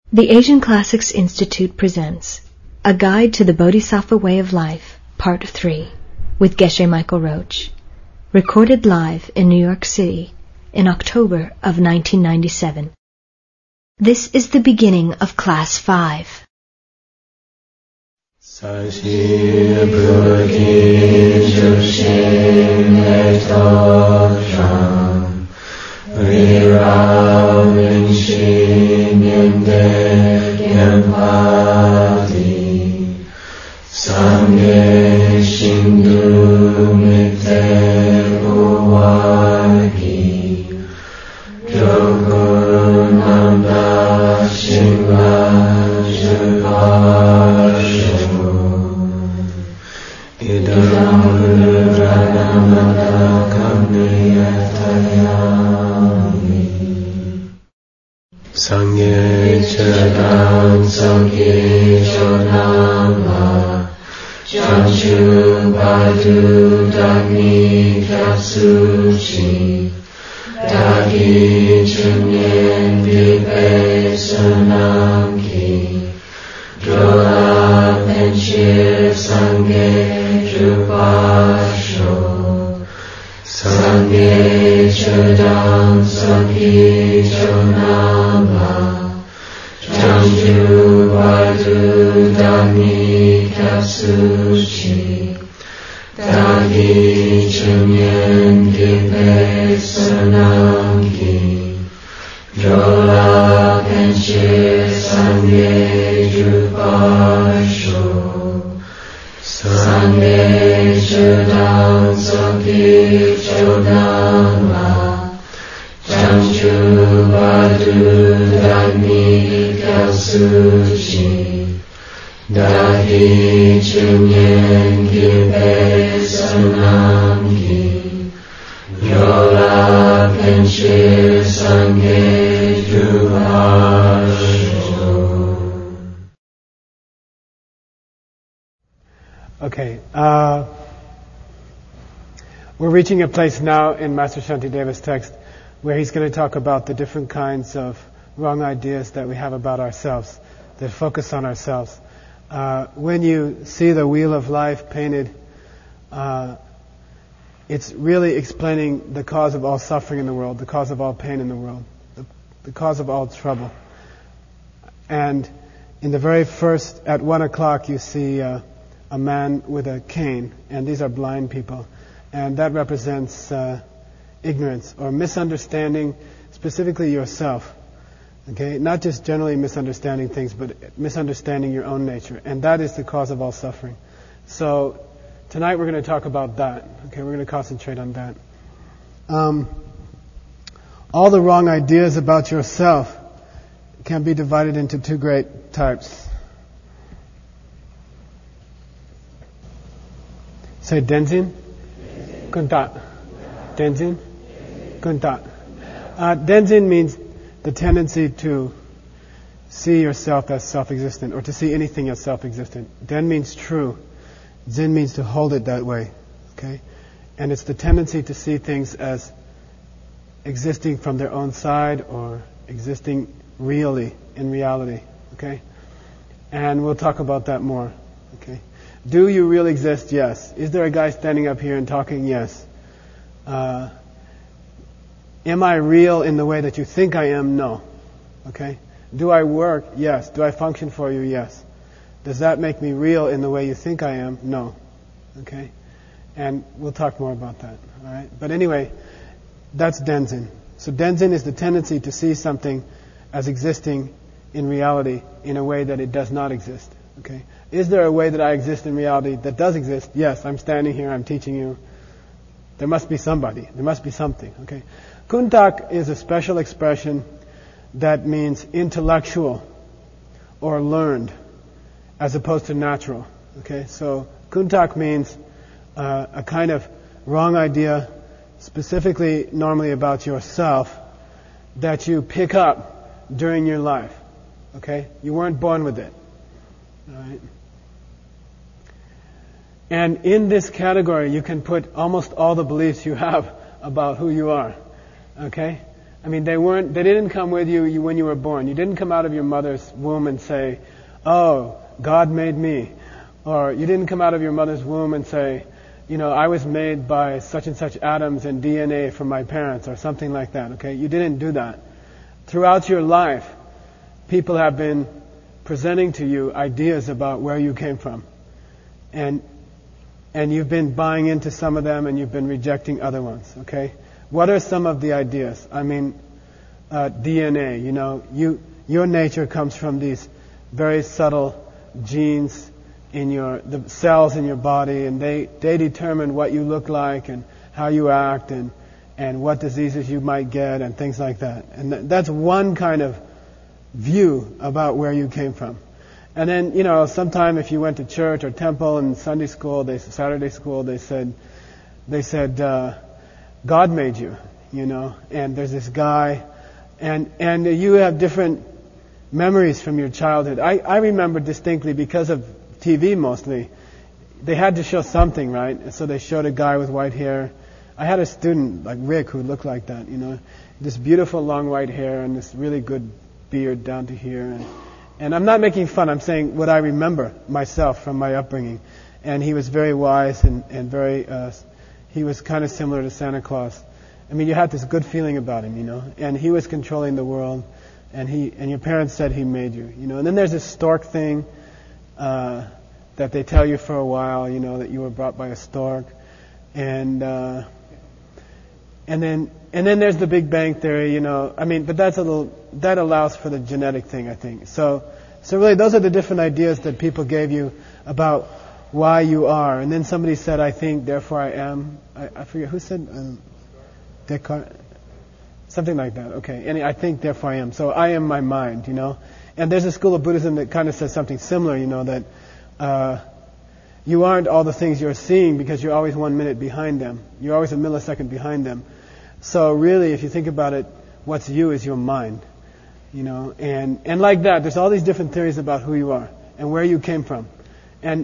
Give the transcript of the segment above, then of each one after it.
The Asian Classics Institute presents A Guide to the Bodhisattva Way of Life, Part 3, with Geshe Michael Roach, recorded live in New York City in October of 1997. This is the beginning of Class 5. Sangye Shindu Mite Uwagi Jogunanda Shingla Javashu Idam Ranamata Kamniyatayami Sangye Chadam Sangye Chodama Chanchu Badu Dagni Katsuchi Dagi Chunyen Vipe Sunamki Dola Penchir Sangye Jupasho Sangye Chodam Sangye Chonama Chanchu Badu Dagni Katsuchi Dagi Chunyen Gipe Sunamki Jola Penchir Sangye Jupasho Sangye Chodam Sangye Chodama Chanchu Badu Dagni Katsuchi Dagi Chunyen Gipe Sunamki Yola Penchir Sangye Jupasho. Okay, we're reaching a place now in Master Shantideva's text where he's going to talk about the different kinds of wrong ideas that we have about ourselves, that focus on ourselves. When you see the wheel of life painted, it's really explaining the cause of all suffering in the world, the cause of all pain in the world, the cause of all trouble. And in the very first, at 1 o'clock, you see a man with a cane, and these are blind people. And that represents ignorance or misunderstanding, specifically yourself. Okay, not just generally misunderstanding things, but misunderstanding your own nature. And that is the cause of all suffering. So tonight we're going to talk about that. Okay, we're going to concentrate on that. All the wrong ideas about yourself can be divided into two great types. Say Denzin? Kunta. Denzin? Kunta. Denzin means the tendency to see yourself as self-existent, or to see anything as self-existent. Den means true. Zin means to hold it that way. Okay? And it's the tendency to see things as existing from their own side or existing really, in reality. Okay? And we'll talk about that more. Okay? Do you really exist? Yes. Is there a guy standing up here and talking? Yes. Am I real in the way that you think I am? No. Okay? Do I work? Yes. Do I function for you? Yes. Does that make me real in the way you think I am? No. Okay? And we'll talk more about that. All right? But anyway, that's Denzin. So Denzin is the tendency to see something as existing in reality in a way that it does not exist. Okay? Is there a way that I exist in reality that does exist? Yes. I'm standing here. I'm teaching you. There must be somebody. There must be something. Okay? Kuntak is a special expression that means intellectual or learned as opposed to natural. Okay, so Kuntak means a kind of wrong idea, specifically normally about yourself, that you pick up during your life. Okay, you weren't born with it. All right. And in this category, you can put almost all the beliefs you have about who you are. Okay? I mean, they didn't come with you when you were born. You didn't come out of your mother's womb and say, oh, God made me. Or you didn't come out of your mother's womb and say, I was made by such and such atoms and DNA from my parents or something like that, okay? You didn't do that. Throughout your life, people have been presenting to you ideas about where you came from. And you've been buying into some of them and you've been rejecting other ones, okay? What are some of the ideas? I mean, DNA, your nature comes from these very subtle genes in the cells in your body, and they determine what you look like and how you act and what diseases you might get and things like that. And that's one kind of view about where you came from. And then, sometime if you went to church or temple and Sunday school, Saturday school, they said, God made you, and there's this guy, and you have different memories from your childhood. I remember distinctly because of TV mostly. They had to show something, right? And so they showed a guy with white hair. I had a student like Rick who looked like that, this beautiful long white hair and this really good beard down to here. And I'm not making fun. I'm saying what I remember myself from my upbringing. And he was very wise and very. He was kind of similar to Santa Claus. I mean, you had this good feeling about him, And he was controlling the world. And your parents said he made you, And then there's this stork thing. That they tell you for a while, that you were brought by a stork, and then there's the Big Bang Theory, I mean, but that allows for the genetic thing, I think. So really, those are the different ideas that people gave you about why you are. And then somebody said, "I think, therefore I am." I forget who said Descartes, something like that. Okay, and I think, therefore I am. So I am my mind, And there's a school of Buddhism that kind of says something similar, that you aren't all the things you're seeing because you're always 1 minute behind them. You're always a millisecond behind them. So really, if you think about it, what's you is your mind, And like that, there's all these different theories about who you are and where you came from, and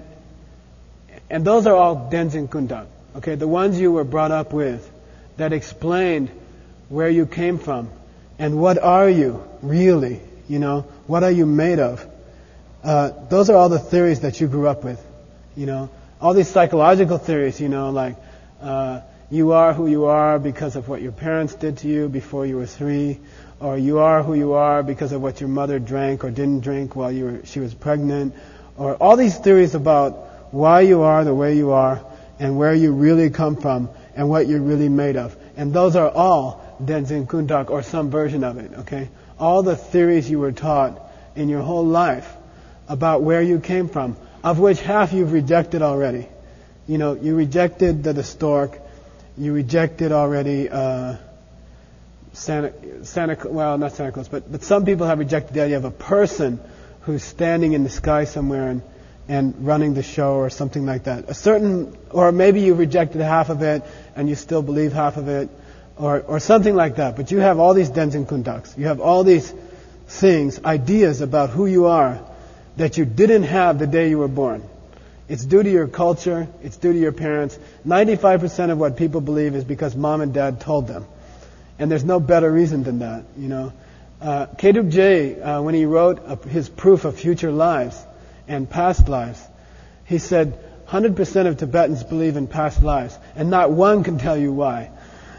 those are all Denzin Kundak, okay? The ones you were brought up with that explained where you came from and what are you really. What are you made of? Those are all the theories that you grew up with. All these psychological theories, like you are who you are because of what your parents did to you before you were 3, or you are who you are because of what your mother drank or didn't drink while she was pregnant, or all these theories about why you are the way you are and where you really come from and what you're really made of. And those are all Denzin Kundak or some version of it, okay? All the theories you were taught in your whole life about where you came from, of which half you've rejected already. You rejected the stork, you rejected already not Santa Claus, but some people have rejected the idea of a person who's standing in the sky somewhere and running the show or something like that. Or maybe you rejected half of it and you still believe half of it, or something like that. But you have all these Denzin Kundaks. You have all these things, ideas about who you are that you didn't have the day you were born. It's due to your culture. It's due to your parents. 95% of what people believe is because mom and dad told them. And there's no better reason than that, Kedub J, when he wrote his proof of future lives and past lives, he said 100% of Tibetans believe in past lives, and not one can tell you why.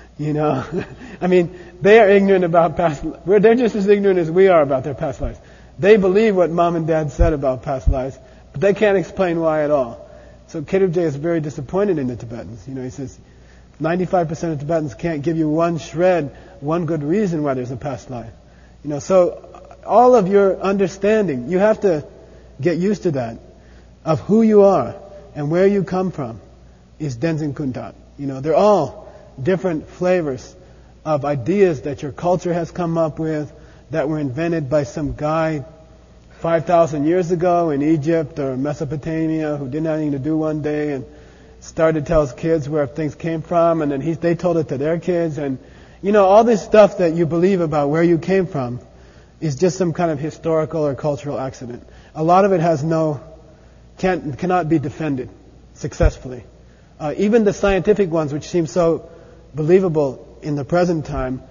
I mean, they are ignorant about past lives. They're just as ignorant as we are about their past lives. They believe what mom and dad said about past lives, but they can't explain why at all. So Kedub J is very disappointed in the Tibetans. He says 95% of Tibetans can't give you one good reason why there's a past life. So all of your understanding, you have to get used to that, of who you are and where you come from, is Denzin Kundak. They're all different flavors of ideas that your culture has come up with, that were invented by some guy 5,000 years ago in Egypt or Mesopotamia who didn't have anything to do one day and started to tell his kids where things came from, and then they told it to their kids. And, all this stuff that you believe about where you came from is just some kind of historical or cultural accident. A lot of it cannot be defended successfully. Even the scientific ones, which seem so believable in the present time,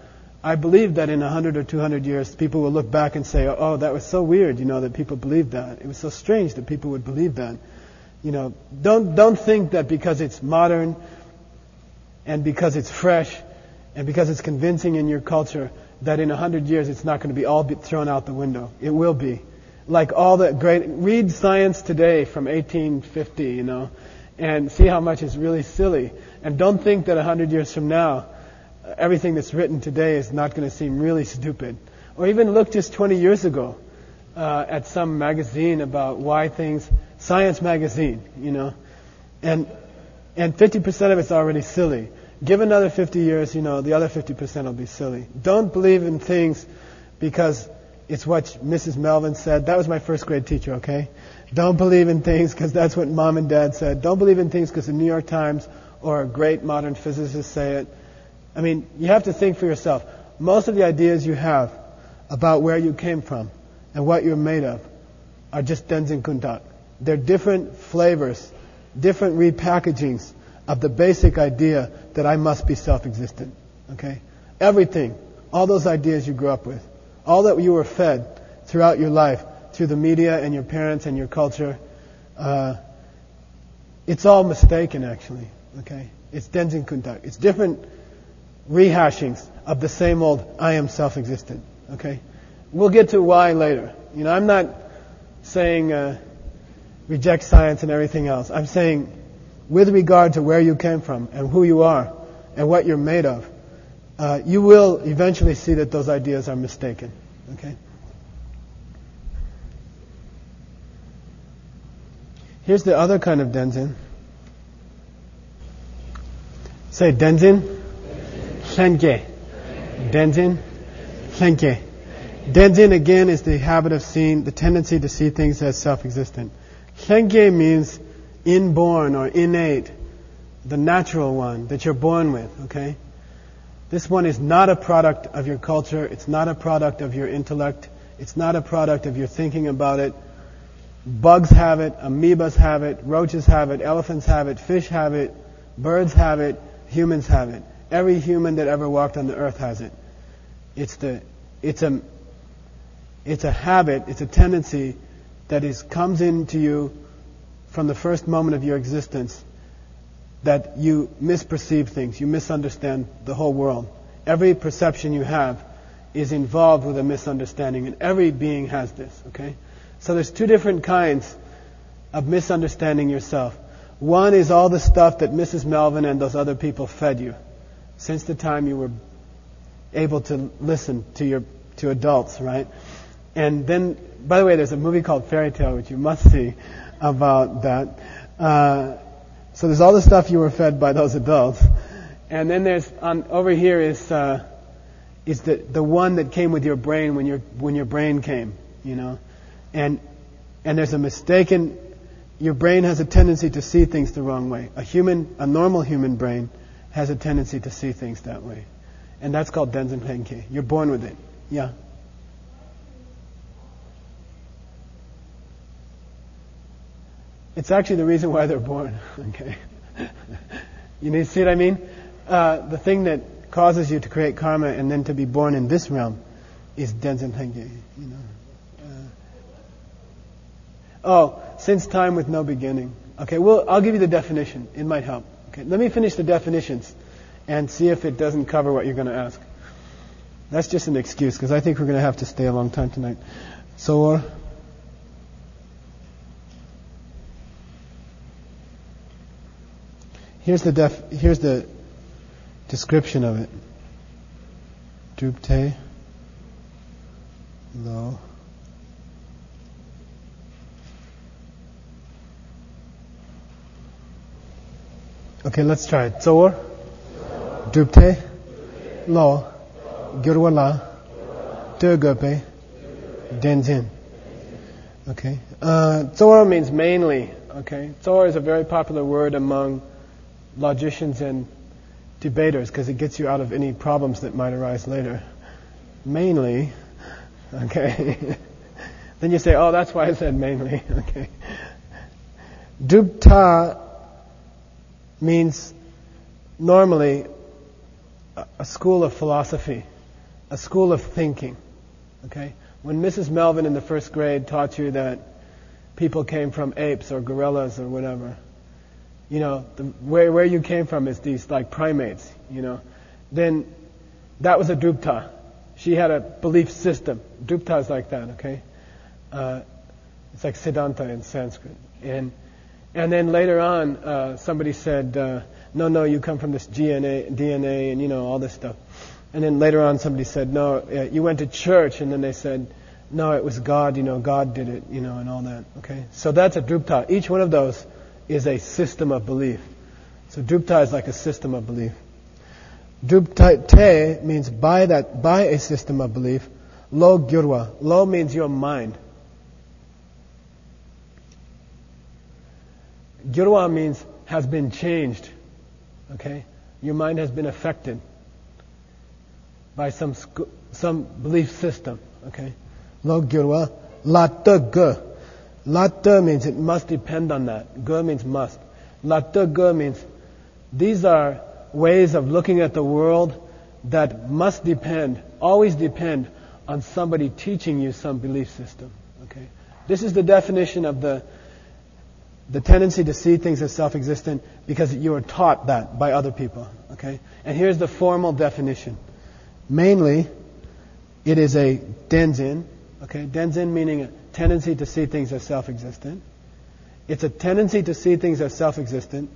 I believe that in 100 or 200 years, people will look back and say, oh, that was so weird, that people believed that. It was so strange that people would believe that. Don't think that because it's modern and because it's fresh and because it's convincing in your culture that in 100 years it's not going to be all thrown out the window. It will be. Like all the read Science Today from 1850, and see how much is really silly. And don't think that 100 years from now, everything that's written today is not going to seem really stupid. Or even look just 20 years ago at some magazine about why things, Science magazine, and 50% of it's already silly. Give another 50 years, the other 50% will be silly. Don't believe in things because it's what Mrs. Melvin said. That was my first grade teacher, okay? Don't believe in things because that's what Mom and Dad said. Don't believe in things because the New York Times or great modern physicists say it. I mean, you have to think for yourself. Most of the ideas you have about where you came from and what you're made of are just Denzin Kuntak. They're different flavors, different repackagings of the basic idea that I must be self-existent. Okay? Everything, all those ideas you grew up with, all that you were fed throughout your life, through the media and your parents and your culture, it's all mistaken actually. Okay? It's Denzin Kuntak. It's different rehashings of the same old I am self-existent. Okay? We'll get to why later. I'm not saying reject science and everything else. I'm saying with regard to where you came from and who you are and what you're made of, you will eventually see that those ideas are mistaken. Okay? Here's the other kind of Denzin. Say Denzin. Shenke. Denzin. Shenke. Denzin again is the habit of seeing, the tendency to see things as self-existent. Shenke means inborn or innate, the natural one that you're born with, okay? This one is not a product of your culture, it's not a product of your intellect, it's not a product of your thinking about it. Bugs have it, amoebas have it, roaches have it, elephants have it, fish have it, birds have it, humans have it. Every human that ever walked on the earth has it. It's a habit, it's a tendency that comes into you from the first moment of your existence, that you misperceive things, you misunderstand the whole world. Every perception you have is involved with a misunderstanding, and every being has this, okay? So there's two different kinds of misunderstanding yourself. One is all the stuff that Mrs. Melvin and those other people fed you since the time you were able to listen to adults, right? And then, by the way, there's a movie called Fairy Tale, which you must see, about that. So there's all the stuff you were fed by those adults, and then there's over here is the one that came with your brain when your brain came, and there's a mistaken. Your brain has a tendency to see things the wrong way. A normal human brain has a tendency to see things that way, and that's called Denzin Henke. You're born with it. Yeah. It's actually the reason why they're born. Okay. You see what I mean? The thing that causes you to create karma and then to be born in this realm is Denzin Henke. Since time with no beginning. Okay, I'll give you the definition. It might help. Okay, let me finish the definitions and see if it doesn't cover what you're going to ask. That's just an excuse because I think we're going to have to stay a long time tonight. So, here's the description of it. Drupte, lo. Okay, let's try it. Zor, Drupte, lo, Gyurwala, Durgope, Denzin. Okay. Zor means mainly. Okay. Zor is a very popular word among logicians and debaters because it gets you out of any problems that might arise later. Mainly. Okay. Then you say, oh, that's why I said mainly. Okay. Drupta means normally a school of philosophy a school of thinking. Okay? When Mrs. Melvin in the first grade taught you that people came from apes or gorillas or whatever, where you came from is these like primates, then that was a drupta. She had a belief system. Drupta is like that, okay? It's like Siddhanta in Sanskrit. And then later on, somebody said, no, you come from this DNA and, all this stuff. And then later on, somebody said, no, you went to church. And then they said, no, it was God, God did it, and all that, okay? So that's a drupta. Each one of those is a system of belief. So drupta is like a system of belief. Drupta means by a system of belief. Lo gyurwa. Lo means your mind. Gyurwa means has been changed. Okay? Your mind has been affected by some belief system. Okay? Lo gyurwa. Latta ga. Latta means it must depend on that. Ga means must. Latta ga means these are ways of looking at the world that must always depend on somebody teaching you some belief system. Okay? This is the definition of the tendency to see things as self-existent because you are taught that by other people. Okay? And here's the formal definition. Mainly, it is a denzin. Okay? Denzin meaning a tendency to see things as self-existent. It's a tendency to see things as self-existent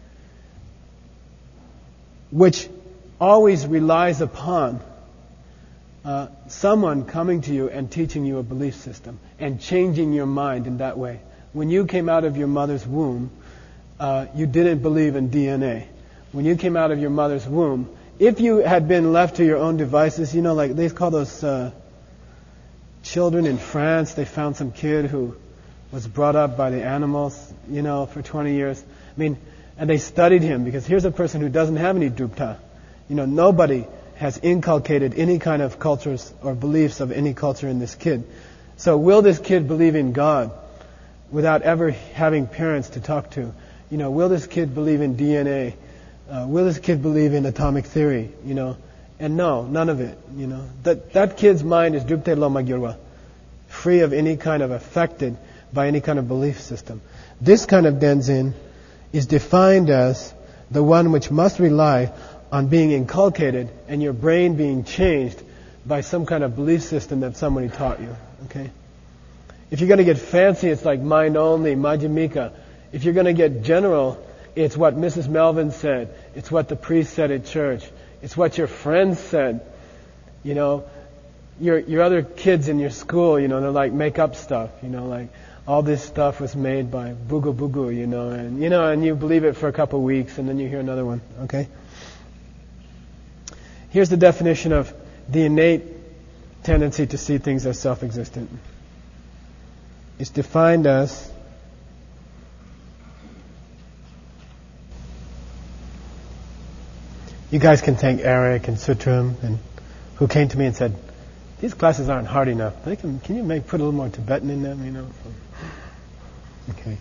which always relies upon someone coming to you and teaching you a belief system and changing your mind in that way. When you came out of your mother's womb, you didn't believe in DNA. When you came out of your mother's womb, if you had been left to your own devices, like they call those children in France, they found some kid who was brought up by the animals, for 20 years. And they studied him because here's a person who doesn't have any drupta. Nobody has inculcated any kind of cultures or beliefs of any culture in this kid. So will this kid believe in God without ever having parents to talk to? Will this kid believe in DNA? Will this kid believe in atomic theory? And no, none of it. That kid's mind is drupte lo magyurwa, free of any kind of affected by any kind of belief system. This kind of denzin is defined as the one which must rely on being inculcated and your brain being changed by some kind of belief system that somebody taught you. Okay? If you're going to get fancy, it's like mind only, Madhyamika. If you're going to get general, it's what Mrs. Melvin said. It's what the priest said at church. It's what your friends said. Your other kids in your school, they're like make up stuff, like all this stuff was made by Bugu Bugu, and you believe it for a couple of weeks and then you hear another one, okay? Here's the definition of the innate tendency to see things as self-existent. It's defined as you guys can thank Eric and Sutram and who came to me and said, these classes aren't hard enough. Can you put a little more Tibetan in them, Okay.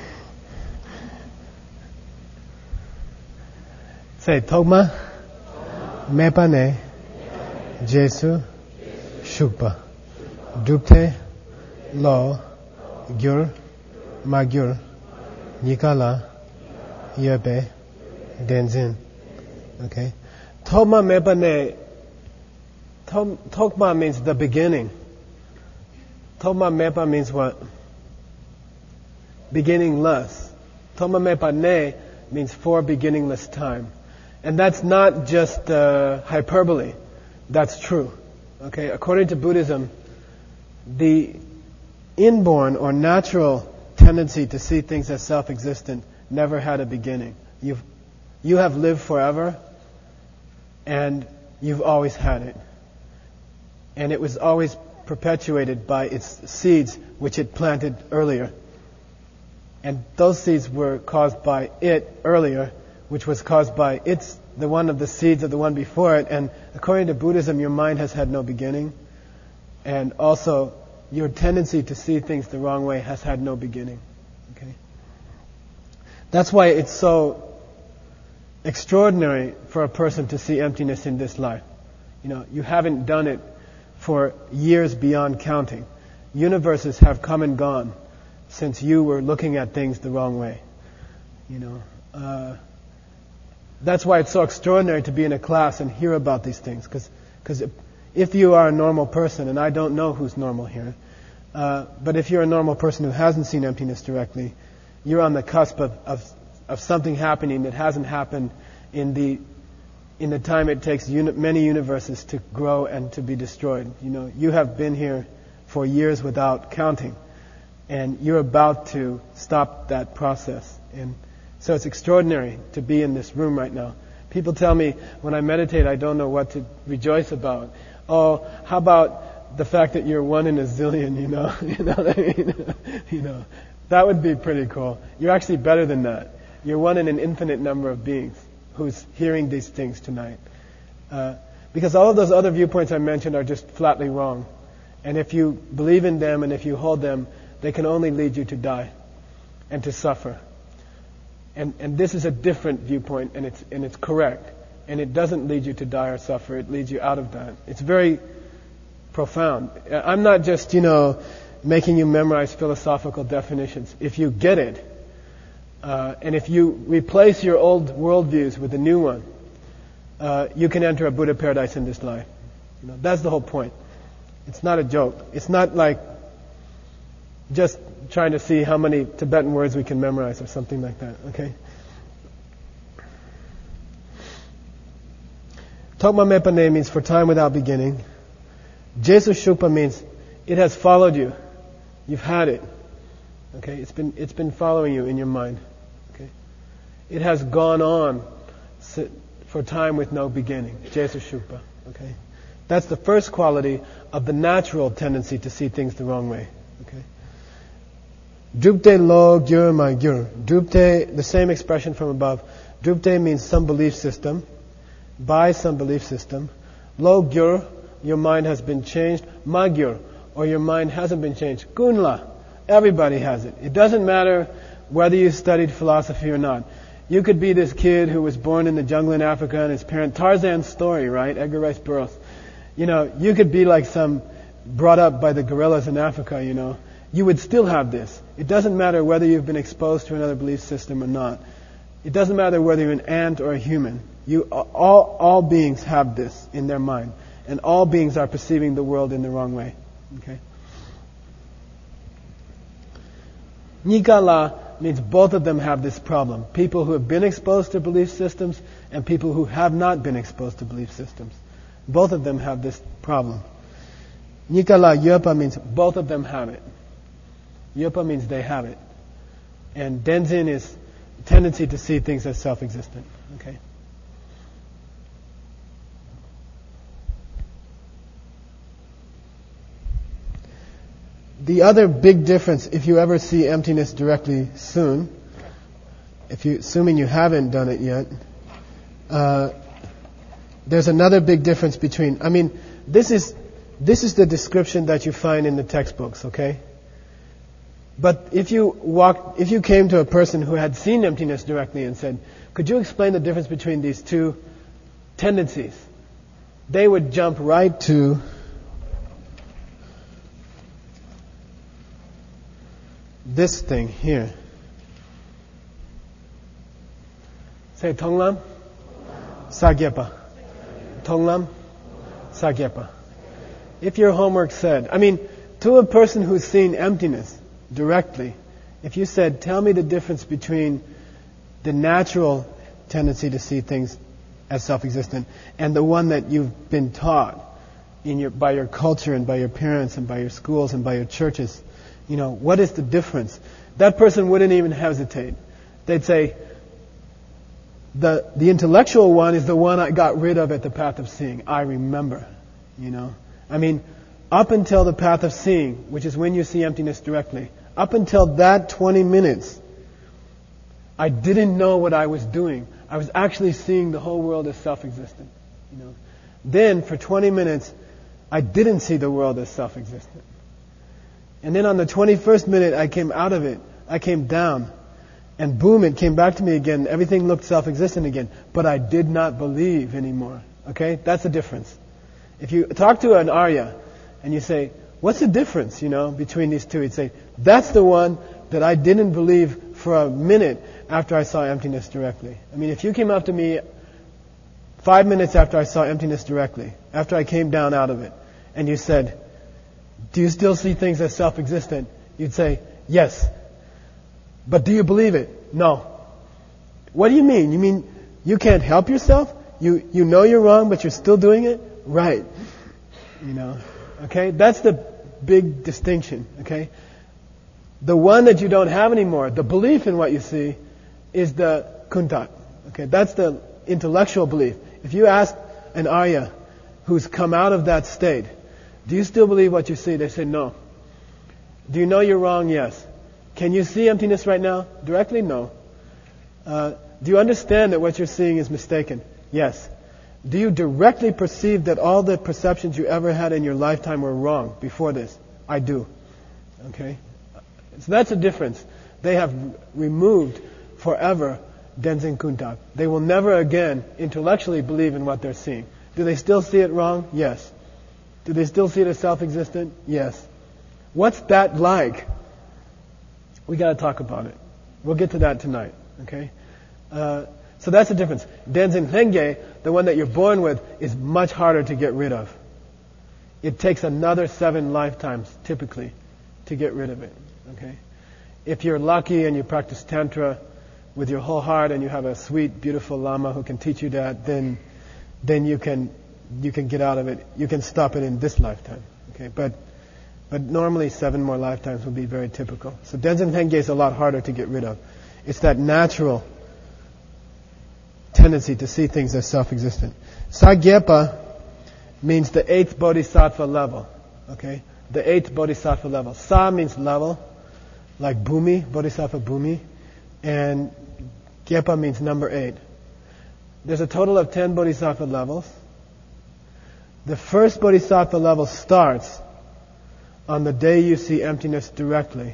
Say, Togma, Mepane, Jesu, Shukpa, Dupte, Lo, Gyur, Magyur, Nikala, Yebe, Denzin. Okay? Togma Mepane, Tokma means the beginning. Togma Mepa means what? Beginningless. Togma Mepa Ne means for beginningless time. And that's not just hyperbole. That's true. Okay? According to Buddhism, the inborn or natural tendency to see things as self-existent never had a beginning. You have lived forever, and you've always had it. And it was always perpetuated by its seeds, which it planted earlier. And those seeds were caused by it earlier, which was caused by the one of the seeds of the one before it. And according to Buddhism, your mind has had no beginning. And also, your tendency to see things the wrong way has had no beginning. Okay? That's why it's so extraordinary for a person to see emptiness in this life. You haven't done it for years beyond counting. Universes have come and gone since you were looking at things the wrong way. That's why it's so extraordinary to be in a class and hear about these things. Because if you are a normal person, and I don't know who's normal here, but if you're a normal person who hasn't seen emptiness directly, you're on the cusp of something happening that hasn't happened in the time it takes many universes to grow and to be destroyed. You have been here for years without counting, and you're about to stop that process. And so it's extraordinary to be in this room right now. People tell me when I meditate, I don't know what to rejoice about. Oh, how about the fact that you're one in a zillion? You know what I mean? That would be pretty cool. You're actually better than that. You're one in an infinite number of beings who's hearing these things tonight. Because all of those other viewpoints I mentioned are just flatly wrong. And if you believe in them and if you hold them, they can only lead you to die and to suffer. And this is a different viewpoint, and it's correct. And it doesn't lead you to die or suffer. It leads you out of that. It's very profound. I'm not just, making you memorize philosophical definitions. If you get it, and if you replace your old worldviews with a new one, you can enter a Buddha paradise in this life. That's the whole point. It's not a joke. It's not like just trying to see how many Tibetan words we can memorize or something like that, okay? Tokma Mepane means for time without beginning. Jesu Shukpa means it has followed you. You've had it. Okay? It's been following you in your mind. Okay? It has gone on for time with no beginning. Jesu Shukpa. Okay? That's the first quality of the natural tendency to see things the wrong way. Okay? Drupte lo gyur ma gyur. Drupte, the same expression from above. Drupte means some belief system. By some belief system. Lo gyur, your mind has been changed. Ma gyur, or your mind hasn't been changed. Gunla, everybody has it. It doesn't matter whether you studied philosophy or not. You could be this kid who was born in the jungle in Africa and his parent, Tarzan's story, right? Edgar Rice Burroughs. You could be like some brought up by the gorillas in Africa, You would still have this. It doesn't matter whether you've been exposed to another belief system or not. It doesn't matter whether you're an ant or a human. All beings have this in their mind. And all beings are perceiving the world in the wrong way. Okay? Nikala means both of them have this problem. People who have been exposed to belief systems and people who have not been exposed to belief systems. Both of them have this problem. Nikala Yopa means both of them have it. Yopa means they have it. And Denzin is tendency to see things as self-existent. Okay? The other big difference, if you ever see emptiness directly soon, assuming you haven't done it yet, there's another big difference between. This is the description that you find in the textbooks, okay? But if you came to a person who had seen emptiness directly and said, "Could you explain the difference between these two tendencies?" They would jump right to this thing here. Say Tonglam, Sagyepa. Tonglam, Sagyepa. If your homework said, to a person who's seen emptiness directly, if you said, "Tell me the difference between the natural tendency to see things as self-existent and the one that you've been taught by your culture and by your parents and by your schools and by your churches, what is the difference?" That person wouldn't even hesitate. They'd say, the intellectual one is the one I got rid of at the path of seeing. I remember, up until the path of seeing, which is when you see emptiness directly, up until that 20 minutes, I didn't know what I was doing. I was actually seeing the whole world as self-existent. Then for 20 minutes, I didn't see the world as self-existent. And then on the 21st minute, I came out of it. I came down. And boom, it came back to me again. Everything looked self-existent again. But I did not believe anymore. Okay? That's the difference. If you talk to an Arya and you say, what's the difference, between these two? He'd say, that's the one that I didn't believe for a minute after I saw emptiness directly. I mean, if you came up to me 5 minutes after I saw emptiness directly, after I came down out of it, and you said, do you still see things as self-existent? You'd say, yes. But do you believe it? No. What do you mean? You mean you can't help yourself? You know you're wrong, but you're still doing it? Right. Okay? That's the big distinction, okay? The one that you don't have anymore, the belief in what you see, is the kuntak. Okay? That's the intellectual belief. If you ask an Arya who's come out of that state, do you still believe what you see? They say no. Do you know you're wrong? Yes. Can you see emptiness right now? Directly? No. Do you understand that what you're seeing is mistaken? Yes. Do you directly perceive that all the perceptions you ever had in your lifetime were wrong before this? I do. Okay? So that's a difference. They have removed forever Denzin Kuntak. They will never again intellectually believe in what they're seeing. Do they still see it wrong? Yes. Do they still see it as self-existent? Yes. What's that like? We got to talk about it. We'll get to that tonight. Okay? So that's the difference. Denzin Henge, the one that you're born with, is much harder to get rid of. It takes another 7 lifetimes, typically, to get rid of it. Okay? If you're lucky and you practice Tantra with your whole heart and you have a sweet, beautiful Lama who can teach you that, then you can get out of it. You can stop it in this lifetime. Okay? But normally 7 more lifetimes would be very typical. So Denzin Henge is a lot harder to get rid of. It's that natural tendency to see things as self-existent. Sagyepa means the 8th bodhisattva level. Okay? The 8th bodhisattva level. Sa means level, like Bhumi, bodhisattva Bhumi, and Gyepa means number 8. There's a total of 10 bodhisattva levels. The first bodhisattva level starts on the day you see emptiness directly,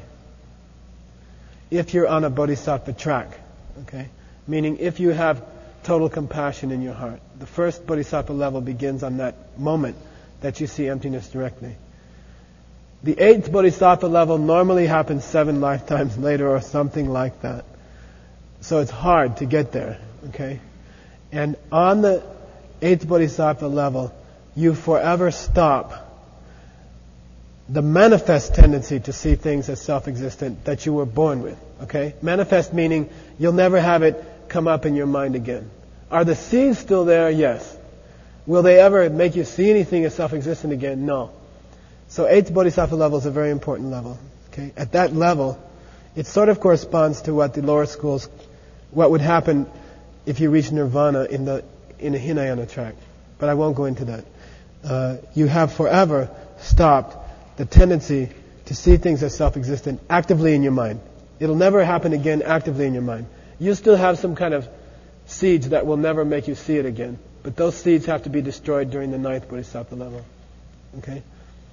if you're on a bodhisattva track. Okay? Meaning if you have total compassion in your heart. The first bodhisattva level begins on that moment that you see emptiness directly. The 8th bodhisattva level normally happens 7 lifetimes later or something like that. So it's hard to get there. Okay? And on the 8th bodhisattva level, you forever stop the manifest tendency to see things as self-existent that you were born with. Okay? Manifest meaning you'll never have it come up in your mind again. Are the seeds still there? Yes. Will they ever make you see anything as self-existent again? No. So 8th bodhisattva level is a very important level. Okay? At that level, it sort of corresponds to what the lower schools, what would happen if you reach nirvana in a Hinayana track. But I won't go into that. You have forever stopped the tendency to see things as self-existent actively in your mind. It'll never happen again actively in your mind. You still have some kind of seeds that will never make you see it again. But those seeds have to be destroyed during the 9th bodhisattva level. Okay?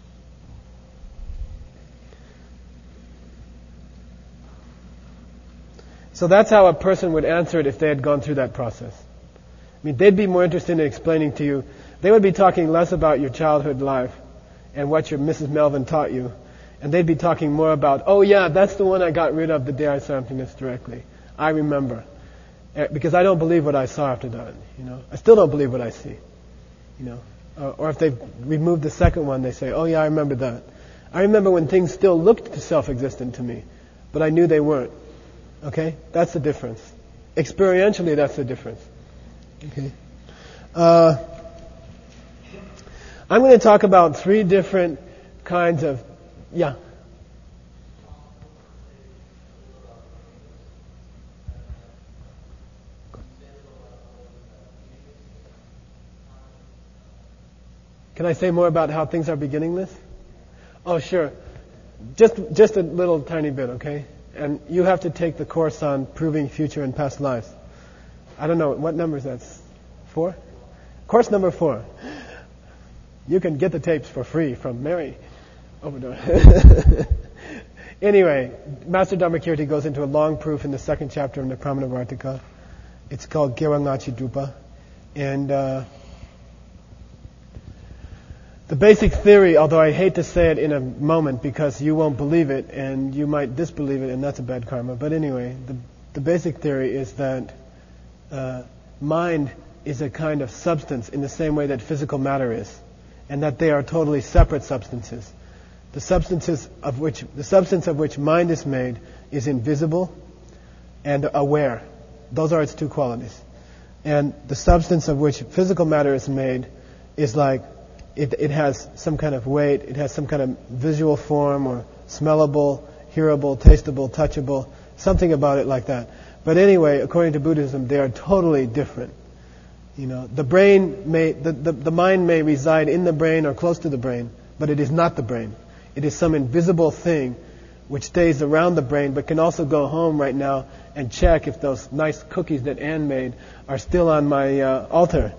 So that's how a person would answer it if they had gone through that process. I mean, they'd be more interested in explaining to you. They would be talking less about your childhood life and what your Mrs. Melvin taught you. And they'd be talking more about, oh yeah, that's the one I got rid of the day I saw emptiness directly. I remember. Because I don't believe what I saw after that. I still don't believe what I see. Or if they've removed the second one, they say, oh yeah, I remember that. I remember when things still looked self-existent to me, but I knew they weren't. Okay? That's the difference. Experientially, that's the difference. Okay? I'm going to talk about 3 different kinds of... Yeah? Can I say more about how things are beginningless? Oh, sure. Just a little tiny bit, okay? And you have to take the course on proving future and past lives. I don't know, what number is that? 4? Course number 4. You can get the tapes for free from Mary over there. Anyway, Master Dharmakirti goes into a long proof in the 2nd chapter of Nipramana Vartika. It's called Gerangachi Drupa. And The basic theory, although I hate to say it in a moment because you won't believe it and you might disbelieve it and that's a bad karma. But anyway, the basic theory is that mind is a kind of substance in the same way that physical matter is, and that they are totally separate substances. The substance of which mind is made is invisible and aware. Those are its two qualities. And the substance of which physical matter is made is like it has some kind of weight, it has some kind of visual form or smellable, hearable, tasteable, touchable, something about it like that. But anyway, according to Buddhism, they are totally different. The mind may reside in the brain or close to the brain, but it is not the brain. It is some invisible thing which stays around the brain, but can also go home right now and check if those nice cookies that Anne made are still on my altar.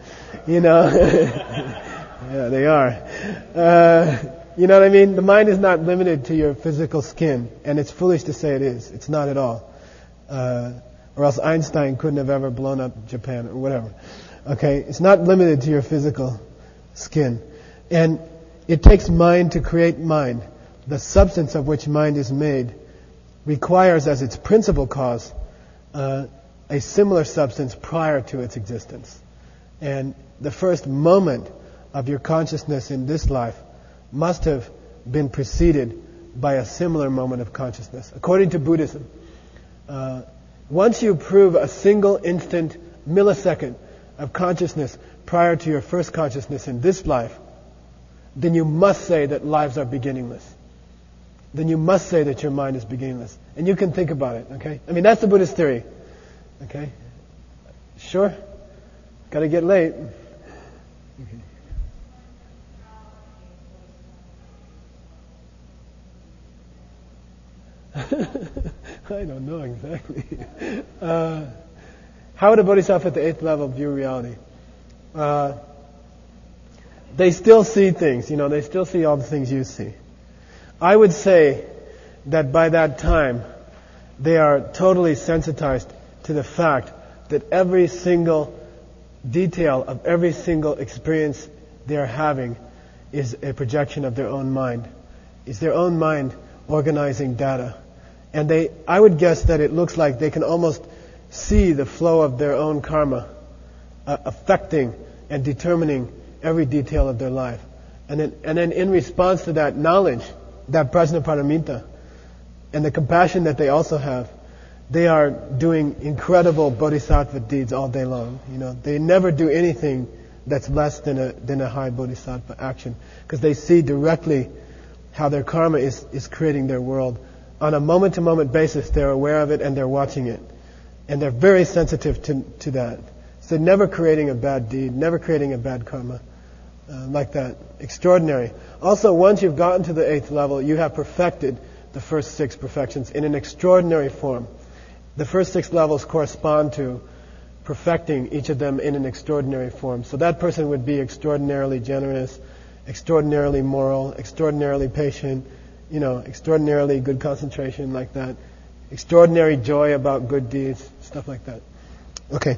Yeah, they are. You know what I mean? The mind is not limited to your physical skin, and it's foolish to say it is. It's not at all. Or else Einstein couldn't have ever blown up Japan or whatever. Okay? It's not limited to your physical skin. And it takes mind to create mind. The substance of which mind is made requires as its principal cause a similar substance prior to its existence. And the first moment of your consciousness in this life must have been preceded by a similar moment of consciousness. According to Buddhism, once you prove a single instant, millisecond of consciousness prior to your first consciousness in this life, then you must say that lives are beginningless. Then you must say that your mind is beginningless. And you can think about it, okay? I mean, that's the Buddhist theory. Okay? Sure? Gotta get late. Okay. I don't know exactly. How would a bodhisattva at the 8th level view reality? They still see things, they still see all the things you see. I would say that by that time, they are totally sensitized to the fact that every single detail of every single experience they are having is a projection of their own mind. It's their own mind organizing data. And I would guess that it looks like they can almost see the flow of their own karma affecting and determining every detail of their life. And then in response to that knowledge, that prajnaparamita, and the compassion that they also have, they are doing incredible bodhisattva deeds all day long. They never do anything that's less than a high bodhisattva action, because they see directly how their karma is creating their world. On a moment-to-moment basis, they're aware of it and they're watching it. And they're very sensitive to that. So never creating a bad deed, never creating a bad karma. Like that. Extraordinary. Also, once you've gotten to the 8th level, you have perfected the first 6 perfections in an extraordinary form. The first 6 levels correspond to perfecting each of them in an extraordinary form. So that person would be extraordinarily generous, extraordinarily moral, extraordinarily patient, extraordinarily good concentration, like that. Extraordinary joy about good deeds, stuff like that. Okay.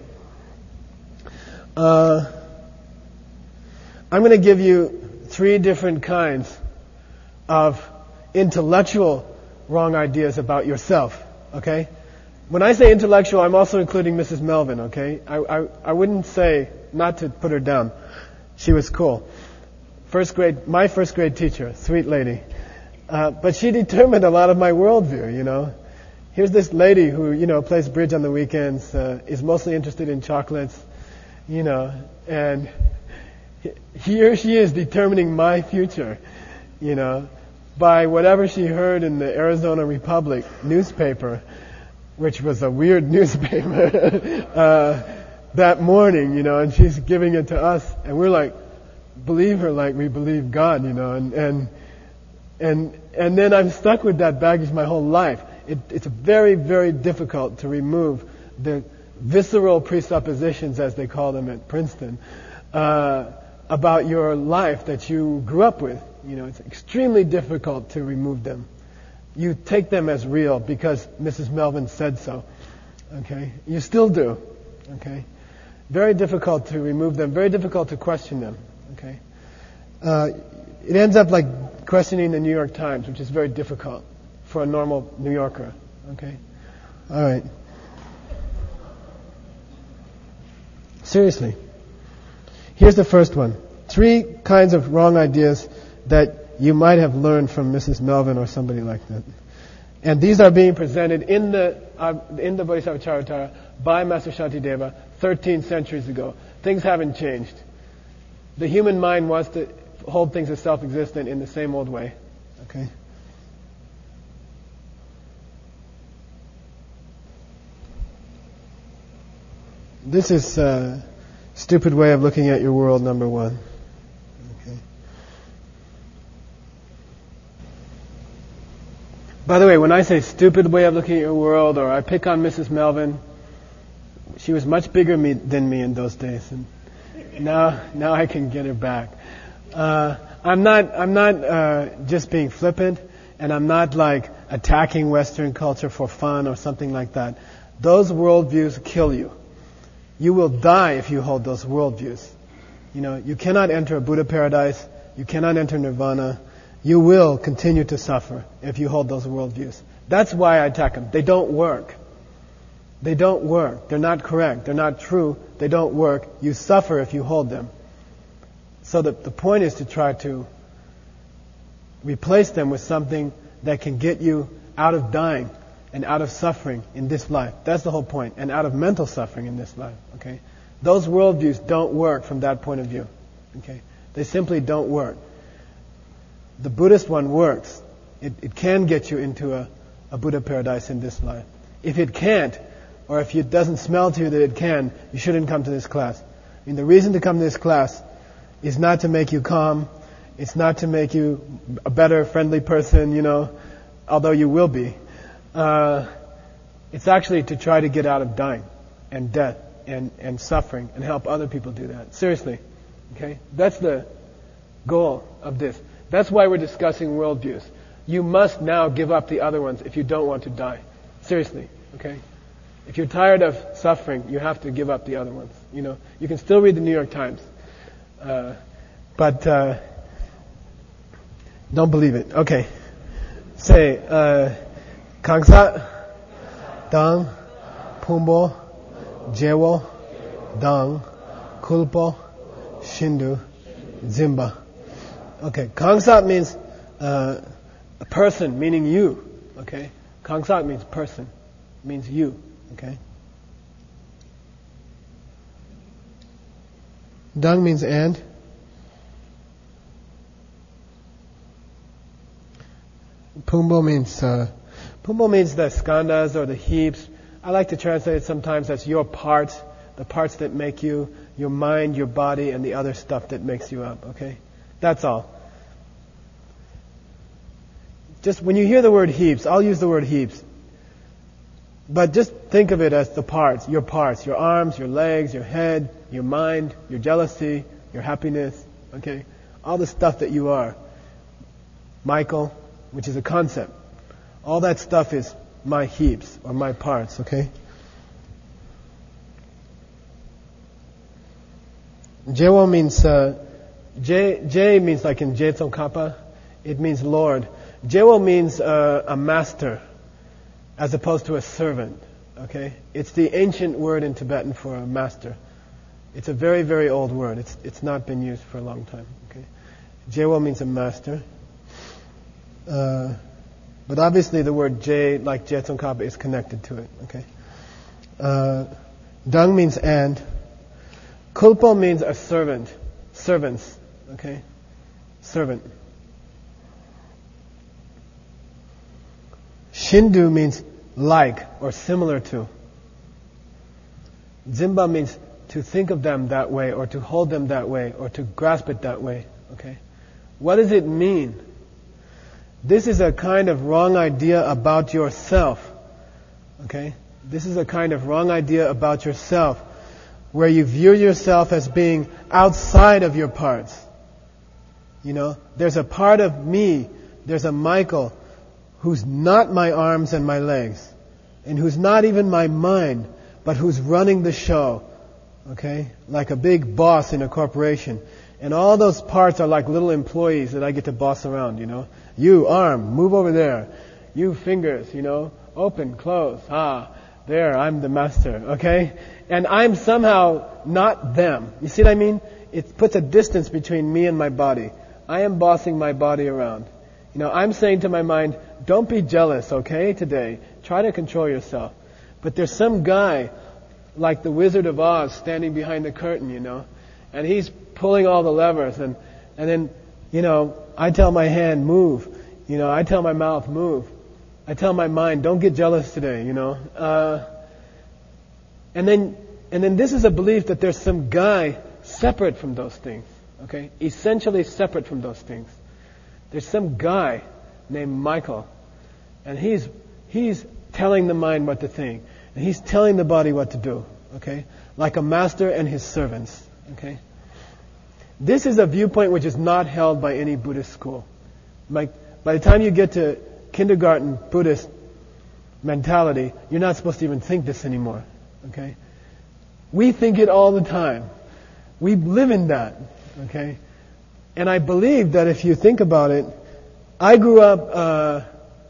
I'm going to give you 3 different kinds of intellectual wrong ideas about yourself, okay? When I say intellectual, I'm also including Mrs. Melvin, okay? I wouldn't say, not to put her down. She was cool. My first grade teacher, sweet lady. But she determined a lot of my worldview, Here's this lady who, plays bridge on the weekends, is mostly interested in chocolates, and here she is determining my future, by whatever she heard in the Arizona Republic newspaper, which was a weird newspaper, that morning, and she's giving it to us, and we're like, believe her like we believe God, and then I'm stuck with that baggage my whole life. It's very, very difficult to remove the visceral presuppositions, as they call them at Princeton, about your life that you grew up with. It's extremely difficult to remove them. You take them as real because Mrs. Melvin said so. Okay? You still do. Okay? Very difficult to remove them, very difficult to question them. Okay? it ends up like questioning the New York Times, which is very difficult for a normal New Yorker. Okay? All right. Seriously. Here's the first one. 3 kinds of wrong ideas that you might have learned from Mrs. Melvin or somebody like that. And these are being presented in the Bodhisattva Charvatara by Master Shantideva 13 centuries ago. Things haven't changed. The human mind wants to hold things as self-existent in the same old way. Okay? This is a stupid way of looking at your world, number 1. Okay. By the way, when I say stupid way of looking at your world, or I pick on Mrs. Melvin, she was much bigger than me in those days, and now I can get her back. I'm not just being flippant, and I'm not like attacking Western culture for fun or something like that. Those worldviews kill you. You will die if you hold those worldviews. You know, you cannot enter a Buddha paradise. You cannot enter nirvana. You will continue to suffer if you hold those worldviews. That's why I attack them. They don't work. They don't work. They're not correct. They're not true. They don't work. You suffer if you hold them. So the point is to try to replace them with something that can get you out of dying and out of suffering in this life. That's the whole point. And out of mental suffering in this life. Okay? Those worldviews don't work from that point of view. Okay? They simply don't work. The Buddhist one works. It can get you into a Buddha paradise in this life. If it can't, or if it doesn't smell to you that it can, you shouldn't come to this class. I mean, the reason to come to this class is not to make you calm. It's not to make you a better, friendly person, you know, although you will be. It's actually to try to get out of dying and death and suffering and help other people do that. Seriously. Okay? That's the goal of this. That's why we're discussing worldviews. You must now give up the other ones if you don't want to die. Seriously. Okay? If you're tired of suffering, you have to give up the other ones. You know, you can still read the New York Times. But don't believe it. Okay. Say, Kangsa, Dang, Pumbo, Jewo, Dang, Kulpo, Shindu, Zimba. Okay. Kangsa means a person, meaning you. Okay. Kangsa means person, means you. Okay. Dang means and. Pumbo means the skandhas or the heaps. I like to translate it sometimes as your parts, the parts that make you, your mind, your body, and the other stuff that makes you up. Okay, that's all. Just when you hear the word heaps, I'll use the word heaps. But just think of it as the parts, your arms, your legs, your head, your mind, your jealousy, your happiness, okay? All the stuff that you are. Michael, which is a concept. All that stuff is my heaps or my parts, okay? Jewo means, J means like in Jetson Kappa, it means Lord. Jewo means a master, as opposed to a servant, okay? It's the ancient word in Tibetan for a master. It's a very, very old word. It's not been used for a long time, okay? Jewo means a master. But obviously the word J, like Jetson Kappa, is connected to it, okay? Dang means and. Kulpo means a servant. Servants, okay? Servant. Shindu means like or similar to. Zimba means to think of them that way or to hold them that way or to grasp it that way. Okay? What does it mean? This is a kind of wrong idea about yourself. Okay? This is a kind of wrong idea about yourself where you view yourself as being outside of your parts. You know, there's a part of me, there's a Michael who's not my arms and my legs, and who's not even my mind, but who's running the show, okay? Like a big boss in a corporation. And all those parts are like little employees that I get to boss around, you know. You, arm, move over there. You, fingers, you know, open, close. There, I'm the master, okay? And I'm somehow not them. You see what I mean? It puts a distance between me and my body. I am bossing my body around. You know, I'm saying to my mind, don't be jealous, okay, today. Try to control yourself. But there's some guy, like the Wizard of Oz, standing behind the curtain, you know, and he's pulling all the levers, and then, you know, I tell my hand, move. You know, I tell my mouth, move. I tell my mind, don't get jealous today, you know. And then this is a belief that there's some guy separate from those things, okay? Essentially separate from those things. There's some guy named Michael, and he's telling the mind what to think, and he's telling the body what to do, okay? Like a master and his servants, okay? This is a viewpoint which is not held by any Buddhist school. Like, by the time you get to kindergarten Buddhist mentality, you're not supposed to even think this anymore, okay? We think it all the time. We live in that, okay? And I believe that if you think about it, I grew up,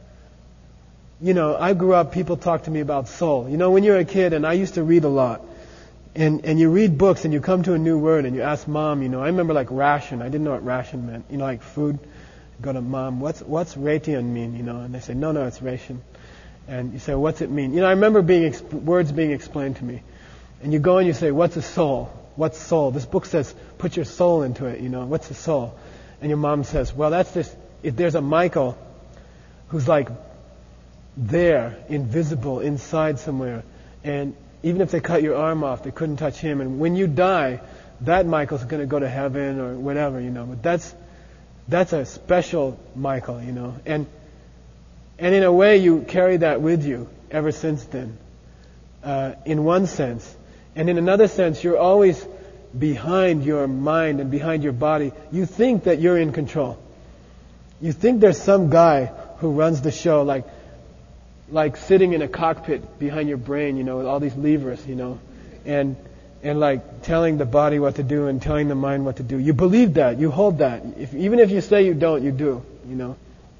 people talk to me about soul. You know, when you're a kid, and I used to read a lot, and you read books and you come to a new word and you ask mom, you know, I remember like ration. I didn't know what ration meant. You know, like food. Go to mom, what's ration mean, you know? And they say, no, it's ration. And you say, what's it mean? You know, I remember words being explained to me. And you go and you say, what's a soul? What's soul? This book says, put your soul into it, you know. What's a soul? And your mom says, well, that's this. If there's a Michael who's like there, invisible, inside somewhere, and even if they cut your arm off, they couldn't touch him. And when you die, that Michael's going to go to heaven or whatever, you know. But that's a special Michael, you know. And in a way, you carry that with you ever since then, in one sense. And in another sense, you're always behind your mind and behind your body. You think that you're in control. You think there's some guy who runs the show, like sitting in a cockpit behind your brain, you know, with all these levers, you know, and like telling the body what to do and telling the mind what to do. You believe that. You hold that. Even if you say you don't, you do, you know.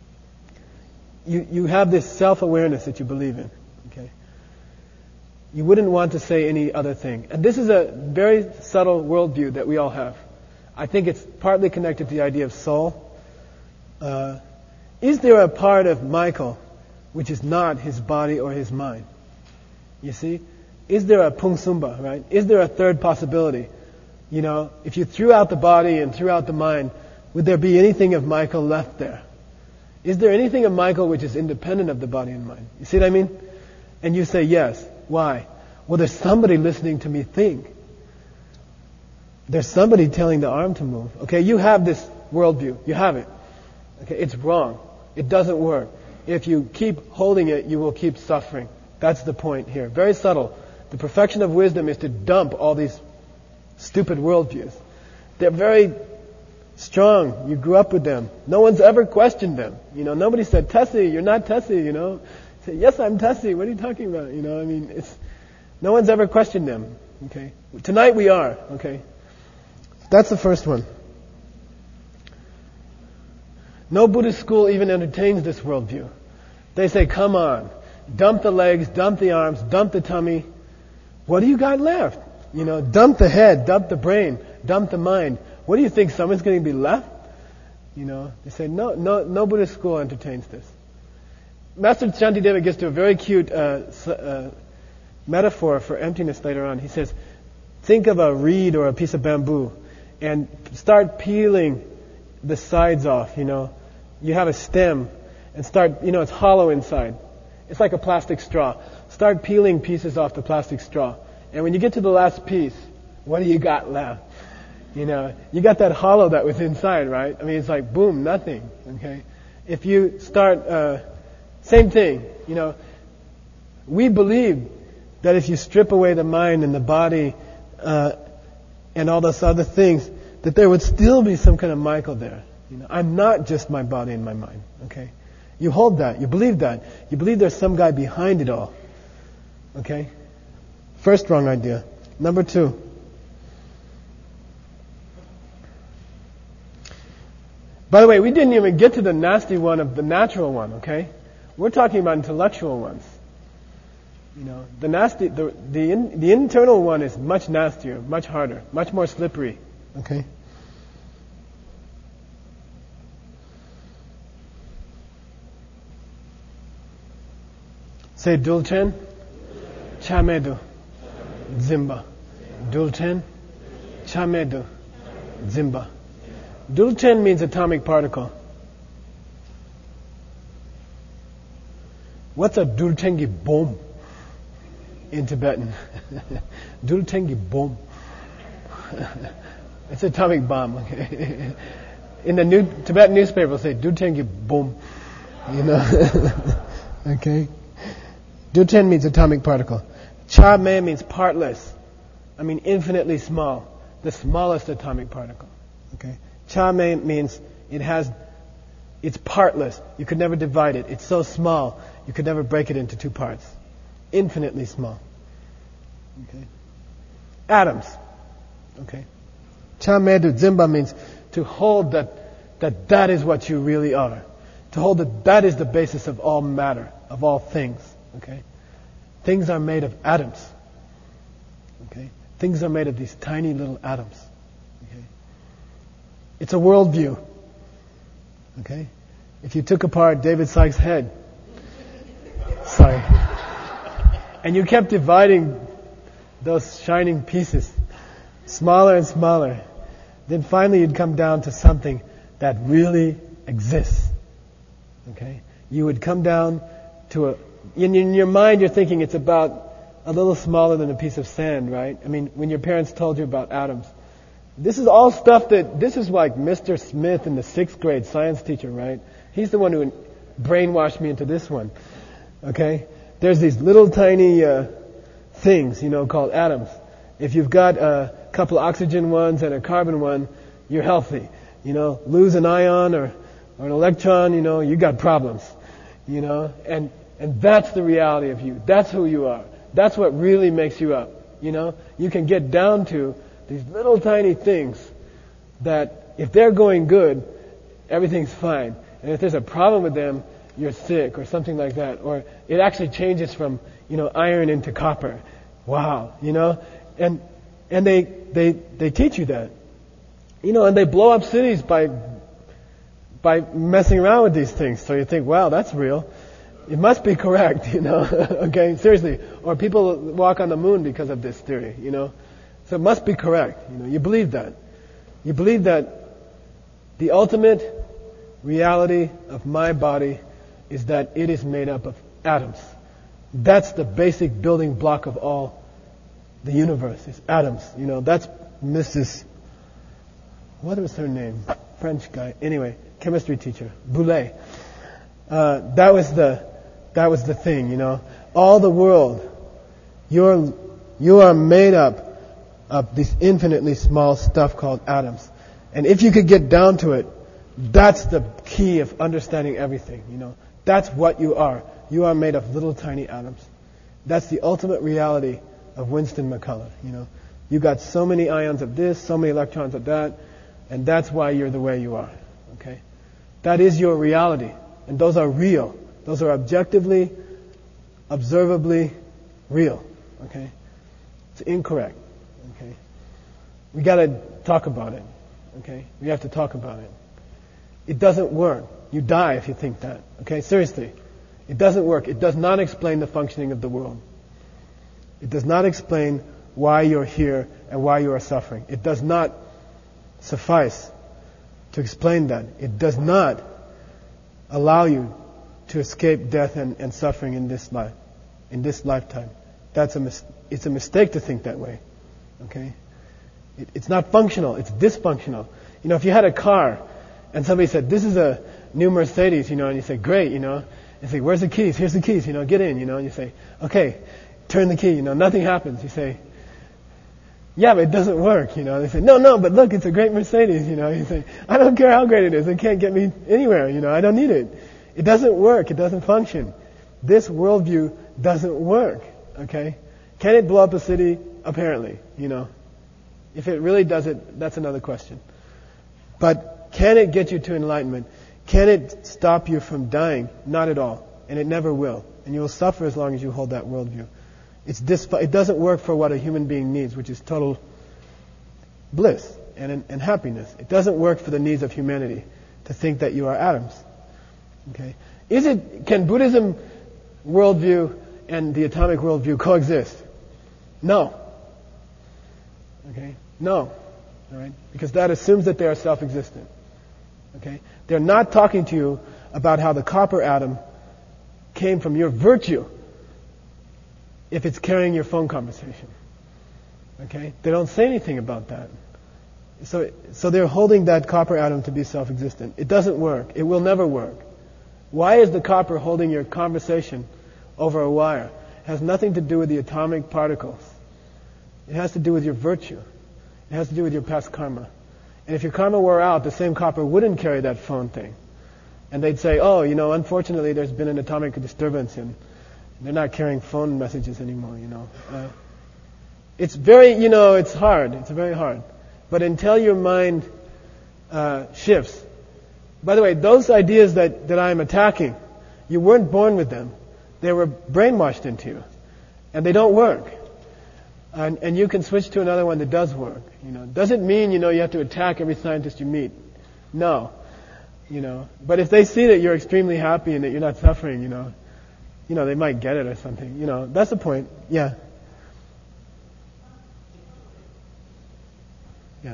You have this self-awareness that you believe in, okay? You wouldn't want to say any other thing. And this is a very subtle worldview that we all have. I think it's partly connected to the idea of soul. Is there a part of Michael which is not his body or his mind? You see? Is there a Pungsumba, right? Is there a third possibility? You know, if you threw out the body and threw out the mind, would there be anything of Michael left there? Is there anything of Michael which is independent of the body and mind? You see what I mean? And you say yes. Why? Well, there's somebody listening to me think. There's somebody telling the arm to move. Okay, you have this worldview. You have it. Okay, it's wrong. It doesn't work. If you keep holding it, you will keep suffering. That's the point here. Very subtle. The perfection of wisdom is to dump all these stupid worldviews. They're very strong. You grew up with them. No one's ever questioned them. You know, nobody said, Tessie, you're not Tessie, you know. Say, yes, I'm Tessie. What are you talking about? You know, I mean, no one's ever questioned them. Okay. Tonight we are. Okay. That's the first one. No Buddhist school even entertains this worldview. They say, come on, dump the legs, dump the arms, dump the tummy. What do you got left? You know, dump the head, dump the brain, dump the mind. What do you think, someone's going to be left? You know, they say, no Buddhist school entertains this. Master Shantideva gets to a very cute metaphor for emptiness later on. He says, think of a reed or a piece of bamboo and start peeling the sides off, you know. You have a stem and start, you know, it's hollow inside. It's like a plastic straw. Start peeling pieces off the plastic straw. And when you get to the last piece, what do you got left? You know, you got that hollow that was inside, right? I mean, it's like, boom, nothing, okay? If you start, same thing, you know. We believe that if you strip away the mind and the body and all those other things, that there would still be some kind of Michael there. You know, I'm not just my body and my mind, okay? You hold that. You believe that. You believe there's some guy behind it all. Okay? First wrong idea. Number 2. By the way, we didn't even get to the nasty one of the natural one, okay? We're talking about intellectual ones. You know, the nasty, the internal one is much nastier, much harder, much more slippery, okay? Say Dulchen, Chamedu, Zimba. Dulchen, Chamedu, Zimba. Dulchen means atomic particle. What's a Dulchengi bomb in Tibetan? Dulchengi bomb. It's an atomic bomb, okay? In the new Tibetan newspaper, it'll say Dulchengi bomb. You know? Okay? Dulchen means atomic particle. Cha me means partless. I mean infinitely small. The smallest atomic particle. Okay? Cha me means it's partless. You could never divide it. It's so small, you could never break it into two parts. Infinitely small. Okay? Atoms. Okay? Cha me du Zimba means to hold that is what you really are. To hold that is the basis of all matter, of all things. Okay? Things are made of atoms. Okay? Things are made of these tiny little atoms. Okay? It's a worldview. Okay? If you took apart David Sykes' head, and you kept dividing those shining pieces, smaller and smaller, then finally you'd come down to something that really exists. Okay? You would come down to in your mind you're thinking it's about a little smaller than a piece of sand, right? I mean, when your parents told you about atoms. This is all stuff this is like Mr. Smith in the 6th grade science teacher, right? He's the one who brainwashed me into this one. Okay? There's these little tiny things, called atoms. If you've got a couple oxygen ones and a carbon one, you're healthy. Lose an ion or an electron, you got problems. And that's the reality of you. That's who you are. That's what really makes you up. You can get down to these little tiny things that if they're going good, everything's fine. And if there's a problem with them, you're sick or something like that. Or it actually changes from, iron into copper. Wow, And they teach you that. And they blow up cities by messing around with these things. So you think, wow, that's real. It must be correct, Okay, seriously. Or people walk on the moon because of this theory, So it must be correct, You believe that. You believe that the ultimate reality of my body is that it is made up of atoms. That's the basic building block of all the universe, is atoms. That's Mrs. What was her name? French guy. Anyway, chemistry teacher. Boulay. That was the thing, All the world, you are made up of this infinitely small stuff called atoms. And if you could get down to it, that's the key of understanding everything, That's what you are. You are made of little tiny atoms. That's the ultimate reality of Winston McCullough, You got so many ions of this, so many electrons of that, and that's why you're the way you are, okay? That is your reality. And those are real. Those are objectively, observably real. Okay? It's incorrect. Okay? We gotta talk about it. Okay? We have to talk about it. It doesn't work. You die if you think that. Okay? Seriously. It doesn't work. It does not explain the functioning of the world. It does not explain why you're here and why you are suffering. It does not suffice to explain that. It does not allow you to escape death and suffering in this life, in this lifetime. It's a mistake to think that way. Okay? It's not functional. It's dysfunctional. If you had a car and somebody said, "This is a new Mercedes," and you say, "Great," you say, "Where's the keys?" "Here's the keys," get in, and you say, "Okay, turn the key," nothing happens. You say, "Yeah, but it doesn't work," They say, No, but look, it's a great Mercedes," You say, "I don't care how great it is. It can't get me anywhere, I don't need it." It doesn't work. It doesn't function. This worldview doesn't work, okay? Can it blow up a city? Apparently, If it really does it, that's another question. But Can it get you to enlightenment? Can it stop you from dying? Not at all. And it never will. And you will suffer as long as you hold that worldview. It doesn't work for what a human being needs, which is total bliss and happiness. It doesn't work for the needs of humanity to think that you are atoms. Okay? Can Buddhism worldview and the atomic worldview coexist? No. Okay? No. All right? Because that assumes that they are self-existent. Okay? They're not talking to you about how the copper atom came from your virtue if it's carrying your phone conversation. Okay? They don't say anything about that. So they're holding that copper atom to be self-existent. It doesn't work. It will never work. Why is the copper holding your conversation over a wire? It has nothing to do with the atomic particles. It has to do with your virtue. It has to do with your past karma. And if your karma wore out, the same copper wouldn't carry that phone thing. And they'd say, oh, unfortunately there's been an atomic disturbance and they're not carrying phone messages anymore, It's very, it's hard. It's very hard. But until your mind shifts. By the way, those ideas that I'm attacking, you weren't born with them. They were brainwashed into you. And they don't work. And you can switch to another one that does work. Does it mean, you have to attack every scientist you meet? No. But if they see that you're extremely happy and that you're not suffering, they might get it or something. That's the point. Yeah. Yeah.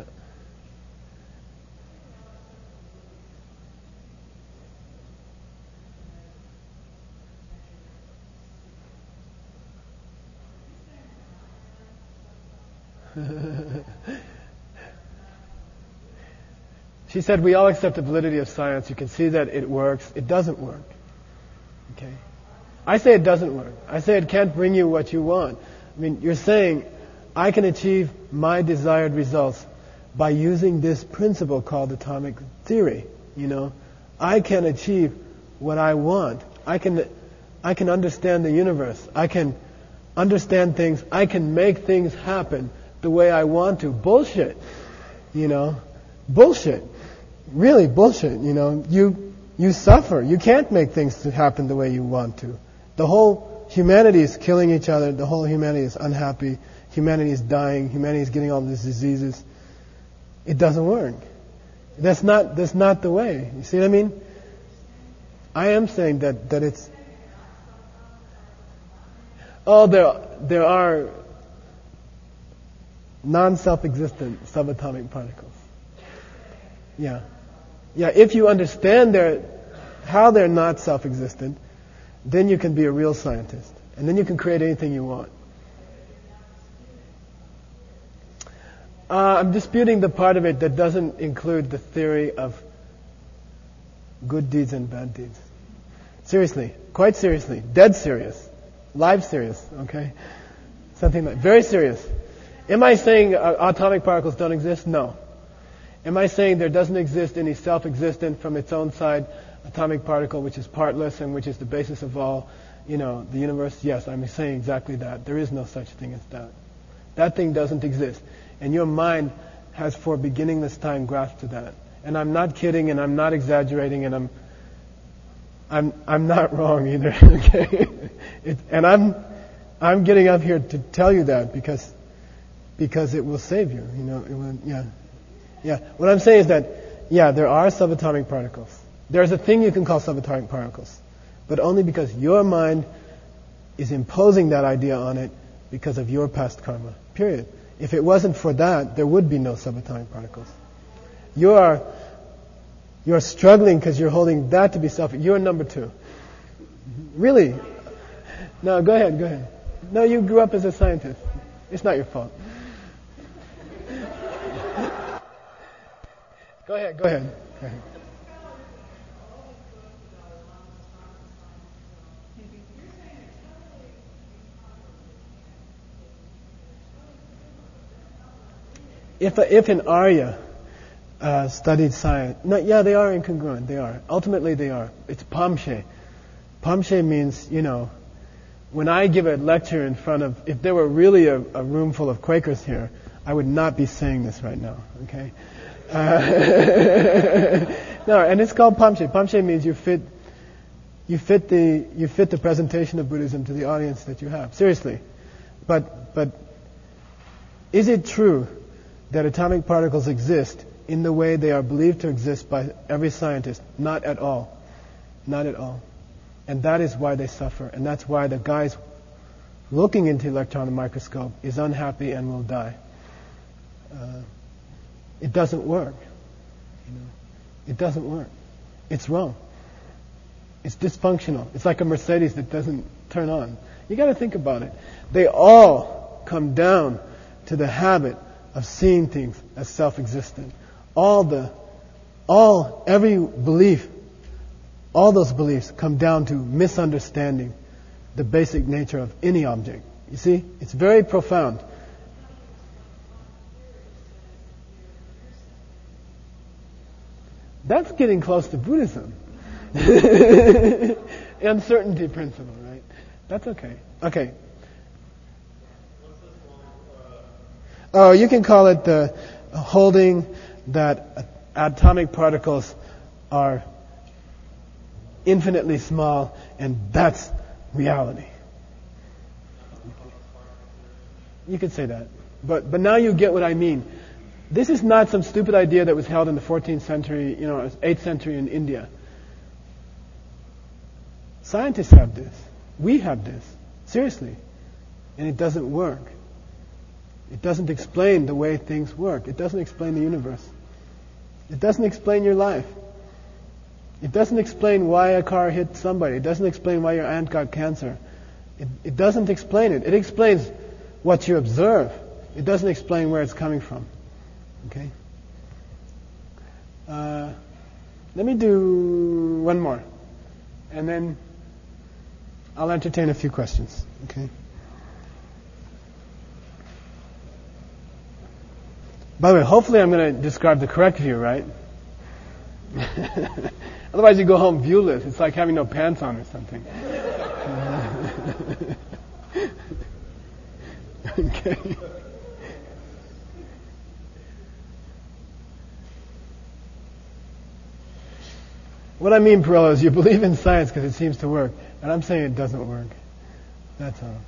She said, we all accept the validity of science. You can see that it works. It doesn't work. Okay? I say it doesn't work. I say it can't bring you what you want. You're saying, I can achieve my desired results by using this principle called atomic theory. I can achieve what I want. I can understand the universe. I can understand things. I can make things happen the way I want to. Bullshit. Bullshit. Really bullshit. You suffer. You can't make things to happen the way you want to. The whole humanity is killing each other. The whole humanity is unhappy. Humanity is dying. Humanity is getting all these diseases. It doesn't work. That's not the way. You see what I mean? I am saying that it's... Oh, there are non-self-existent subatomic particles. Yeah. Yeah, if you understand how they're not self-existent, then you can be a real scientist. And then you can create anything you want. I'm disputing the part of it that doesn't include the theory of good deeds and bad deeds. Seriously. Quite seriously. Dead serious. Live serious. Okay? Something like... Very serious. Am I saying atomic particles don't exist? No. Am I saying there doesn't exist any self-existent from its own side atomic particle which is partless and which is the basis of all, the universe? Yes, I'm saying exactly that. There is no such thing as that. That thing doesn't exist. And your mind has for beginningless time grasped to that. And I'm not kidding and I'm not exaggerating and I'm not wrong either. Okay? And I'm getting up here to tell you that because it will save you. It will, yeah. Yeah. What I'm saying is that, yeah, there are subatomic particles. There's a thing you can call subatomic particles. But only because your mind is imposing that idea on it because of your past karma. Period. If it wasn't for that, there would be no subatomic particles. You're struggling because you're holding that to be self. You're number two. Really? No, go ahead. No, you grew up as a scientist. It's not your fault. Go ahead. If an Arya studied science, no, yeah, they are incongruent. They are. Ultimately, they are. It's pamshe. Pamshe means, when I give a lecture in front of, if there were really a room full of Quakers here, I would not be saying this right now. Okay, No, and it's called Pamshe. Pamshe means you fit the presentation of Buddhism to the audience that you have. Seriously. But is it true that atomic particles exist in the way they are believed to exist by every scientist? Not at all. Not at all. And that is why they suffer. And that's why the guys looking into the electron microscope is unhappy and will die. It doesn't work. It doesn't work. It's wrong. It's dysfunctional. It's like a Mercedes that doesn't turn on. You got to think about it. They all come down to the habit of seeing things as self-existent. Every belief, all those beliefs come down to misunderstanding the basic nature of any object. You see, it's very profound. That's getting close to Buddhism. Uncertainty principle, right? That's okay. Okay. Oh, you can call it the holding that atomic particles are infinitely small, and that's reality. You could say that. But now you get what I mean. This is not some stupid idea that was held in the 14th century, 8th century in India. Scientists have this. We have this. Seriously. And it doesn't work. It doesn't explain the way things work. It doesn't explain the universe. It doesn't explain your life. It doesn't explain why a car hit somebody. It doesn't explain why your aunt got cancer. It doesn't explain it. It explains what you observe. It doesn't explain where it's coming from. Okay? Let me do one more. And then I'll entertain a few questions. Okay? By the way, hopefully I'm going to describe the correct view, right? Otherwise you go home viewless. It's like having no pants on or something. Okay. What I mean, Perillo, is you believe in science because it seems to work. And I'm saying it doesn't work. That's all.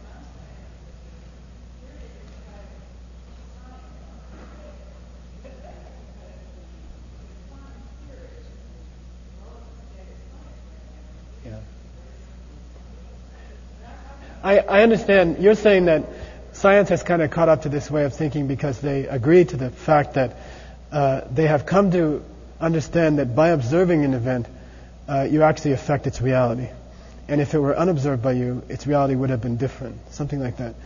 I understand. You're saying that science has kind of caught up to this way of thinking because they agree to the fact that they have come to understand that by observing an event, you actually affect its reality. And if it were unobserved by you, its reality would have been different. Something like that.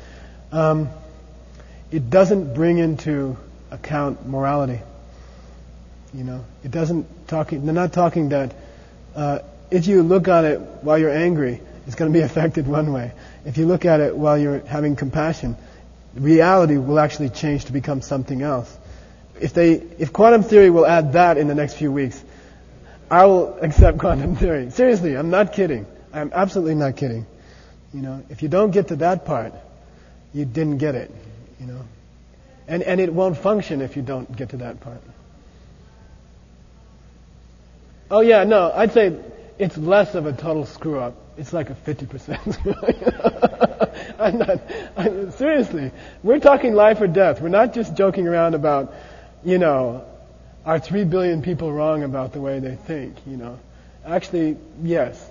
It doesn't bring into account morality. It doesn't they're not talking that if you look at it while you're angry, it's going to be affected one way. If you look at it while you're having compassion, reality will actually change to become something else. If quantum theory will add that in the next few weeks, I will accept quantum theory. Seriously, I'm not kidding. I'm absolutely not kidding. If you don't get to that part, you didn't get it. And it won't function if you don't get to that part. Oh yeah, no, I'd say it's less of a total screw up. It's like a 50%. Seriously, we're talking life or death. We're not just joking around about, are 3 billion people wrong about the way they think, Actually, yes.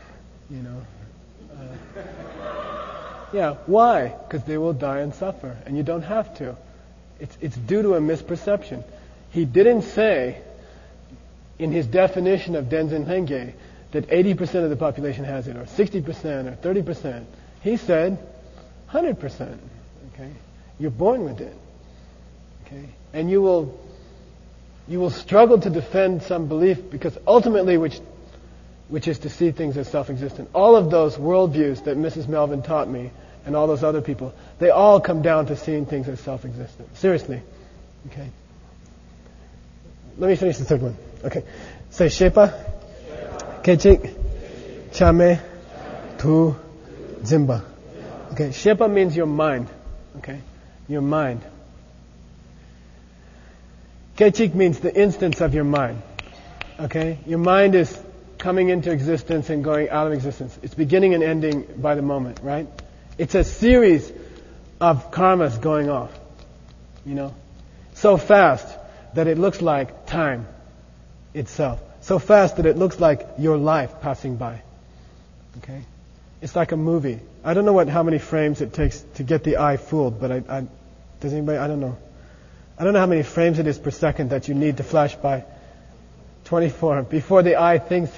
Yeah, why? Because they will die and suffer, and you don't have to. It's due to a misperception. He didn't say, in his definition of Denzin Henge, that 80% of the population has it, or 60%, or 30%. He said 100%. Okay, you're born with it. Okay, and you will struggle to defend some belief because ultimately, which is to see things as self-existent. All of those worldviews that Mrs. Melvin taught me, and all those other people, they all come down to seeing things as self-existent. Seriously. Okay. Let me finish the third one. Okay. Say Shepa. Kechik, Chame, Tu, Zimba. Okay, Shepa means your mind. Okay, your mind. Kechik means the instance of your mind. Okay? Your mind is coming into existence and going out of existence. It's beginning and ending by the moment, right? It's a series of karmas going off. You know? So fast that it looks like time itself. So fast that it looks like your life passing by. Okay? It's like a movie. I don't know how many frames it takes to get the eye fooled, but does anybody? I don't know. I don't know how many frames it is per second that you need to flash by 24 before the eye thinks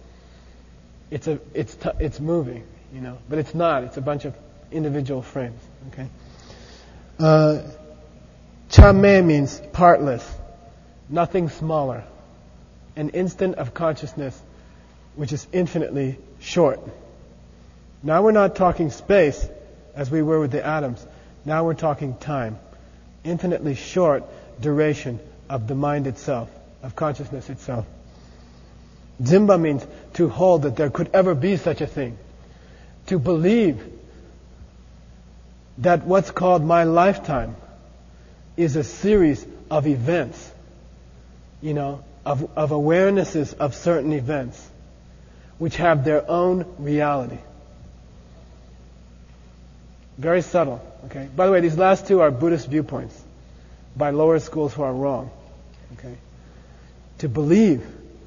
it's moving, you know. But it's not. It's a bunch of individual frames. Okay. Chame means partless, nothing smaller, an instant of consciousness which is infinitely short. Now we're not talking space as we were with the atoms. Now we're talking time. Infinitely short duration of the mind itself, of consciousness itself. Dzimba means to hold that there could ever be such a thing. To believe that what's called my lifetime is a series of events, you know, of awarenesses of certain events, which have their own reality. Very subtle, okay? By the way, these last two are Buddhist viewpoints by lower schools who are wrong, okay? To believe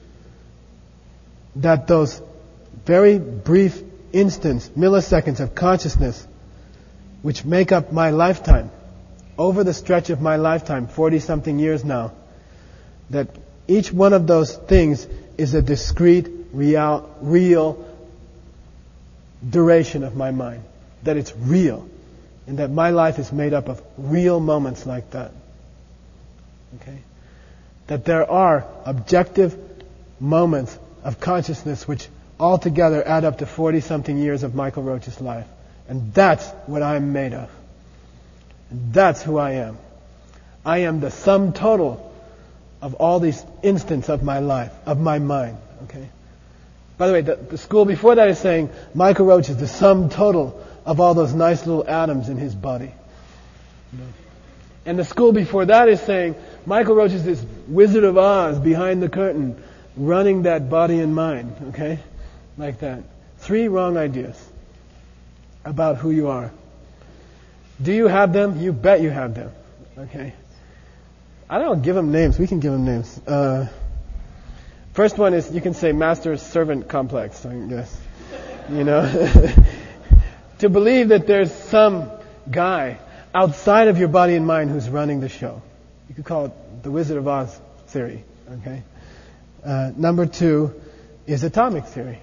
that those very brief instants, milliseconds of consciousness, which make up my lifetime, over the stretch of my lifetime, 40-something years now, that each one of those things is a discrete, real duration of my mind. That it's real. And that my life is made up of real moments like that. Okay? That there are objective moments of consciousness which altogether add up to 40-something years of Michael Roach's life. And that's what I'm made of. And that's who I am. I am the sum total of all these instants of my life, of my mind. Okay? By the way, the school before that is saying Michael Roach is the sum total of all those nice little atoms in his body. And the school before that is saying Michael Roach is this Wizard of Oz behind the curtain, running that body and mind. Okay? Like that. 3 wrong ideas about who you are. Do you have them? You bet you have them. Okay? I don't give them names. We can give them names. First one is, you can say master-servant complex, I guess. You know? To believe that there's some guy outside of your body and mind who's running the show. You could call it the Wizard of Oz theory. Okay? Number 2 is atomic theory.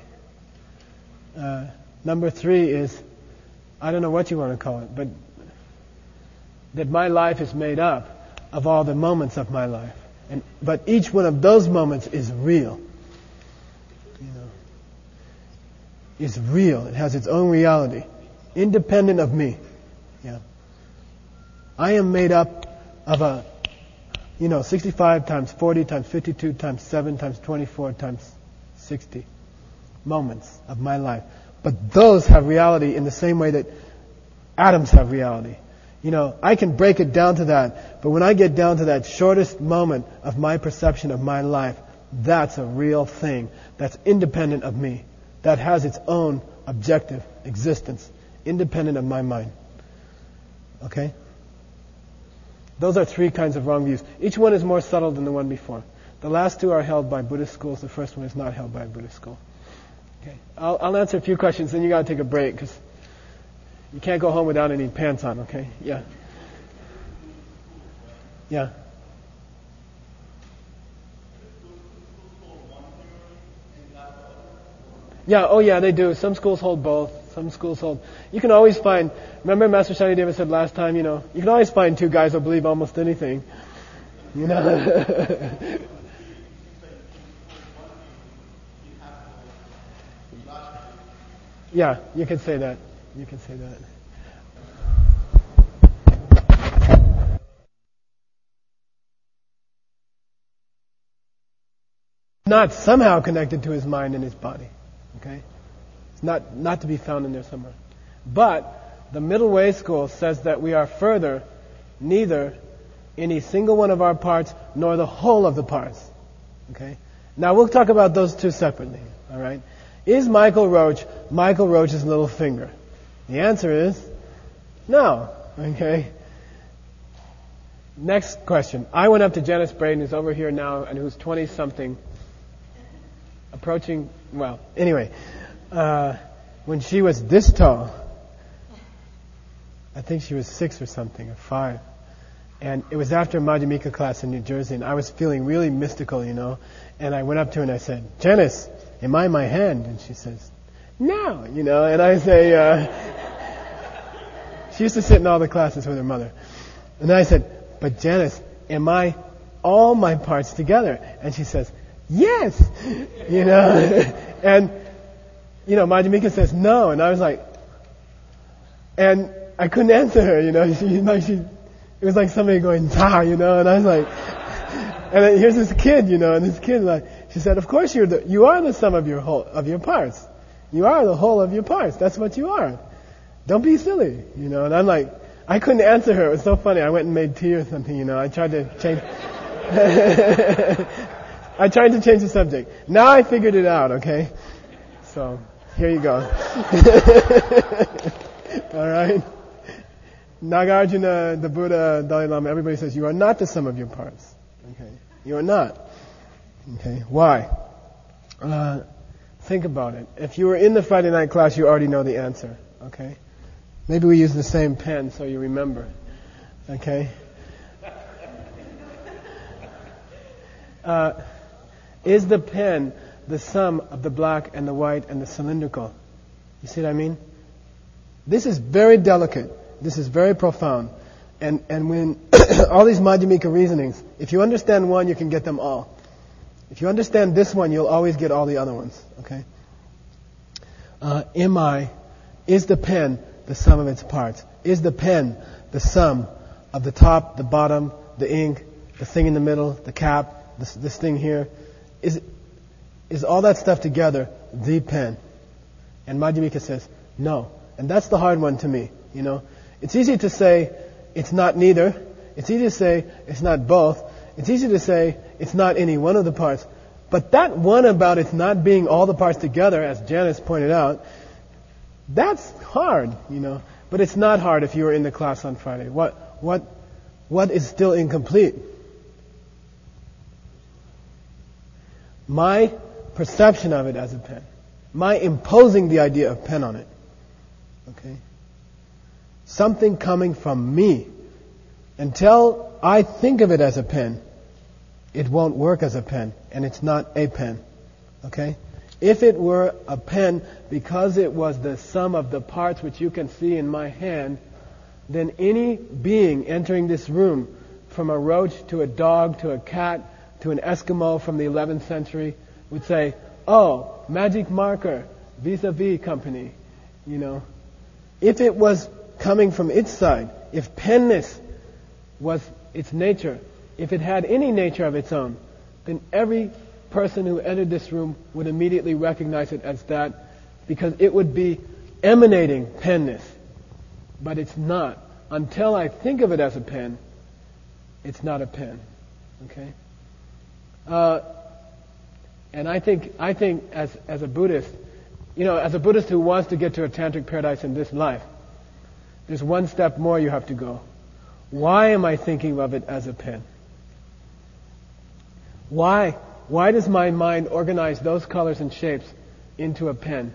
Number 3 is, I don't know what you want to call it, but that my life is made up of all the moments of my life. But each one of those moments is real. You know, is real. It has its own reality, independent of me. Yeah. I am made up of 65 times 40 times 52 times 7 times 24 times 60 moments of my life. But those have reality in the same way that atoms have reality. You know, I can break it down to that, but when I get down to that shortest moment of my perception of my life, that's a real thing. That's independent of me. That has its own objective existence, independent of my mind. Okay? Those are 3 kinds of wrong views. Each one is more subtle than the one before. The last 2 are held by Buddhist schools. The first one is not held by a Buddhist school. Okay. I'll answer a few questions, then you got to take a break, because you can't go home without any pants on, okay? Yeah. Yeah. Yeah, oh yeah, they do. Some schools hold both. Some schools hold. You can always find, remember Master Shantideva said last time, you can always find 2 guys who believe almost anything. You know? Yeah, you can say that. You can say that. Not somehow connected to his mind and his body. Okay? It's not to be found in there somewhere. But the Middle Way school says that we are further neither any single one of our parts, nor the whole of the parts. Okay? Now we'll talk about those two separately. Alright? Is Michael Roach's little finger? The answer is no. Okay? Next question. I went up to Janice Braden, who's over here now, and who's 20-something, approaching, well, anyway, when she was this tall, I think she was 6 or something, or 5, and it was after a Madhyamika class in New Jersey, and I was feeling really mystical, and I went up to her and I said, Janice, am I my hand? And she says, no, and I say, she used to sit in all the classes with her mother, and I said, but Janice, am I all my parts together? And she says, yes! And, Madhyamika says no, and I was like, and I couldn't answer her, it was like somebody going, and I was like, and then here's this kid, and this kid, she said, of course you are the sum of your parts. You are the whole of your parts. That's what you are. Don't be silly, and I'm like, I couldn't answer her. It was so funny. I went and made tea or something, I tried to change. I tried to change the subject. Now I figured it out, okay? So, here you go. Alright? Nagarjuna, the Buddha, Dalai Lama, everybody says you are not the sum of your parts. Okay? You are not. Okay? Why? Think about it. If you were in the Friday night class, you already know the answer. Okay? Maybe we use the same pen so you remember. Okay? Is the pen the sum of the black and the white and the cylindrical? You see what I mean? This is very delicate. This is very profound. And when all these Madhyamika reasonings, if you understand one, you can get them all. If you understand this one, you'll always get all the other ones. Okay? Is the pen the sum of its parts? Is the pen the sum of the top, the bottom, the ink, the thing in the middle, the cap, this thing here? Is all that stuff together the pen? And Madhyamika says, no. And that's the hard one to me, It's easy to say it's not neither. It's easy to say it's not both. It's easy to say it's not any one of the parts. But that one about it's not being all the parts together, as Janice pointed out, that's hard, But it's not hard if you were in the class on Friday. What is still incomplete? My perception of it as a pen. My imposing the idea of pen on it. Okay? Something coming from me. Until I think of it as a pen, it won't work as a pen, and it's not a pen. Okay? If it were a pen because it was the sum of the parts which you can see in my hand, then any being entering this room, from a roach to a dog to a cat to an Eskimo from the 11th century, would say, oh, magic marker, vis-a-vis company, If it was coming from its side, if penness was its nature, if it had any nature of its own, then every person who entered this room would immediately recognize it as that, because it would be emanating penness. But it's not. Until I think of it as a pen, it's not a pen. Okay? And I think as a Buddhist, as a Buddhist who wants to get to a tantric paradise in this life, there's one step more you have to go. Why am I thinking of it as a pen? Why does my mind organize those colors and shapes into a pen?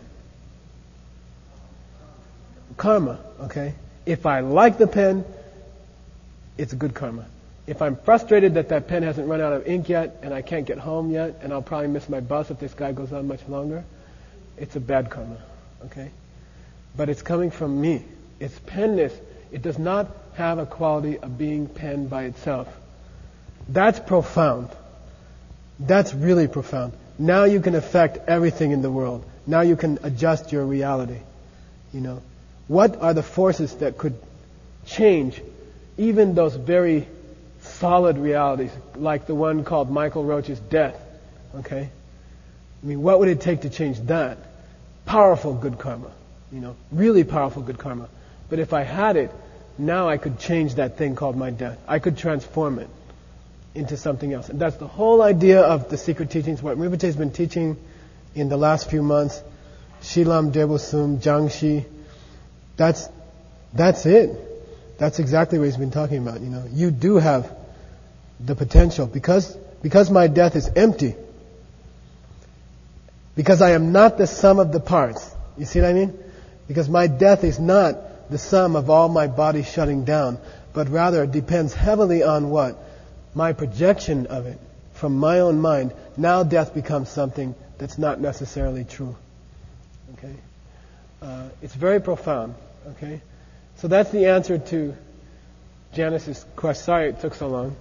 Karma, okay? If I like the pen, it's a good karma. If I'm frustrated that pen hasn't run out of ink yet, and I can't get home yet, and I'll probably miss my bus if this guy goes on much longer, it's a bad karma, okay? But it's coming from me. It's penness. It does not have a quality of being pen by itself. That's profound. That's really profound. Now you can affect everything in the world. Now you can adjust your reality. What are the forces that could change even those very solid realities, like the one called Michael Roach's death? Okay? What would it take to change that? Powerful good karma. Really powerful good karma. But if I had it, now I could change that thing called my death. I could transform it into something else. And that's the whole idea of the secret teachings, what Rinpoche has been teaching in the last few months. Shilam Debosum, Jiangxi. That's it. That's exactly what he's been talking about. You do have the potential because my death is empty. Because I am not the sum of the parts. You see what I mean? Because my death is not the sum of all my body shutting down, but rather it depends heavily on what? My projection of it from my own mind. Now death becomes something that's not necessarily true. Okay? It's very profound. Okay? So that's the answer to Janice's question. Sorry it took so long.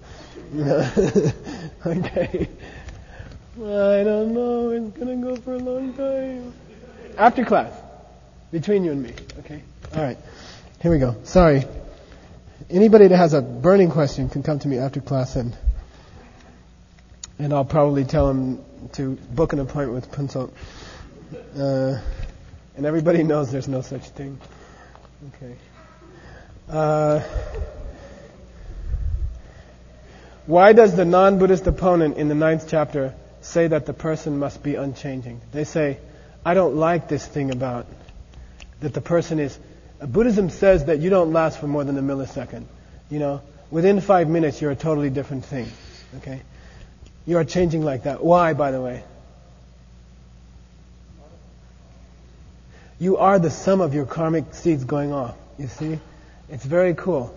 Okay. I don't know. It's going to go for a long time. After class. Between you and me. Okay? All right. Here we go. Sorry. Anybody that has a burning question can come to me after class and I'll probably tell them to book an appointment with Punsot. And everybody knows there's no such thing. Okay. Why does the non-Buddhist opponent in the 9th chapter say that the person must be unchanging? They say, I don't like this thing about that the person is... Buddhism says that you don't last for more than a millisecond. Within 5 minutes you're a totally different thing. Okay? You are changing like that. Why, by the way? You are the sum of your karmic seeds going off. You see? It's very cool.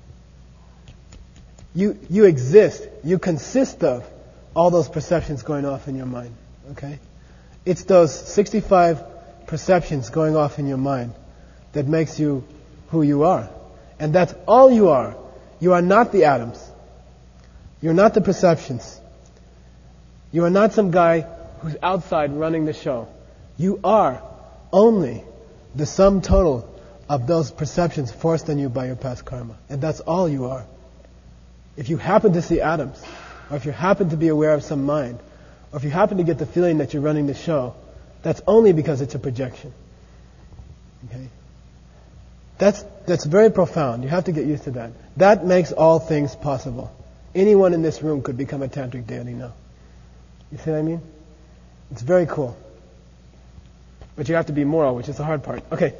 You exist. You consist of all those perceptions going off in your mind. Okay? It's those 65 perceptions going off in your mind that makes you who you are. And that's all you are. You are not the atoms. You're not the perceptions. You are not some guy who's outside running the show. You are only the sum total of those perceptions forced on you by your past karma. And that's all you are. If you happen to see atoms, or if you happen to be aware of some mind, or if you happen to get the feeling that you're running the show, that's only because it's a projection. Okay? That's very profound. You have to get used to that. That makes all things possible. Anyone in this room could become a tantric deity now. You see what I mean? It's very cool. But you have to be moral, which is the hard part. Okay.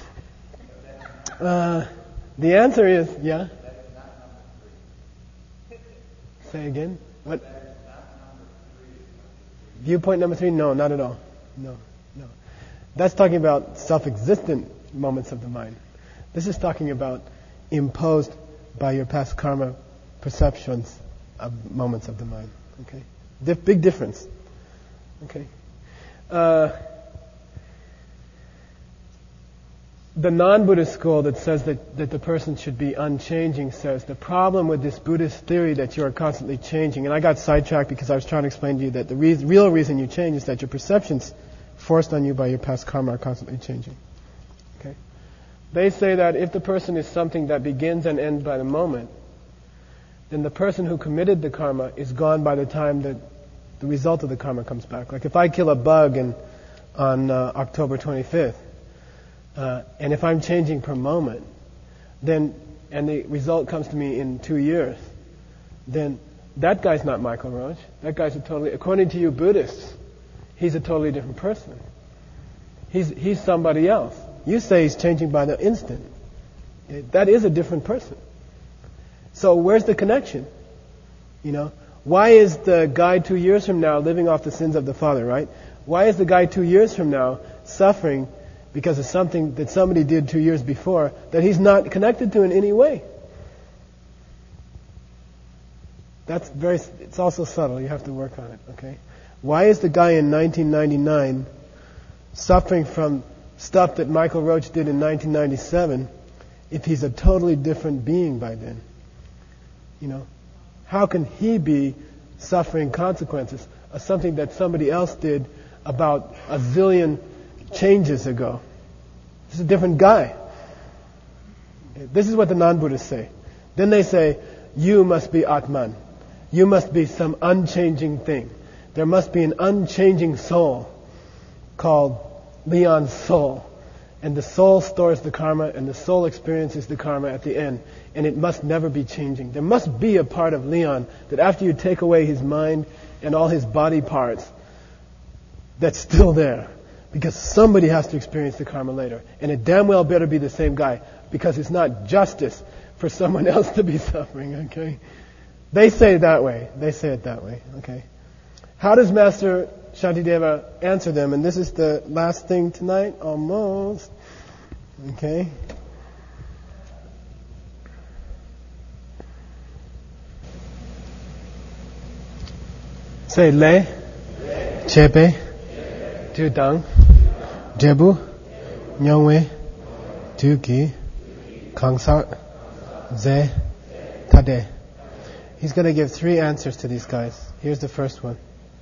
The answer is, yeah? Say again? What? Viewpoint number 3? No, not at all. No. That's talking about self-existent moments of the mind. This is talking about imposed by your past karma perceptions of moments of the mind. Okay? Big difference. Okay? The non-Buddhist school that says that the person should be unchanging says the problem with this Buddhist theory that you are constantly changing, and I got sidetracked because I was trying to explain to you that the real reason you change is that your perceptions forced on you by your past karma are constantly changing. Okay? They say that if the person is something that begins and ends by the moment, then the person who committed the karma is gone by the time that the result of the karma comes back. Like if I kill a bug on October 25th, and if I'm changing per moment, then and the result comes to me in 2 years, then that guy's not Michael Roach. That guy's according to you Buddhists, he's a totally different person. He's somebody else. You say he's changing by the instant. That is a different person. So where's the connection? Why is the guy 2 years from now living off the sins of the father, right? Why is the guy 2 years from now suffering because of something that somebody did 2 years before that he's not connected to in any way? It's also subtle. You have to work on it, okay? Why is the guy in 1999 suffering from stuff that Michael Roach did in 1997 if he's a totally different being by then? How can he be suffering consequences of something that somebody else did about a zillion changes ago? This is a different guy. This is what the non-Buddhists say. Then they say, you must be Atman. You must be some unchanging thing. There must be an unchanging soul called Leon's soul. And the soul stores the karma, and the soul experiences the karma at the end. And it must never be changing. There must be a part of Leon that after you take away his mind and all his body parts, that's still there. Because somebody has to experience the karma later. And it damn well better be the same guy. Because it's not justice for someone else to be suffering, okay? They say it that way. They say it that way, okay? How does Master Shantideva answer them? And this is the last thing tonight, almost. Okay? Say Le, Chepe, Tudang, Jebu, Nyongwe, Tuki, Kangsak, Ze, Tade. He's going to give 3 answers to these guys. Here's the first one.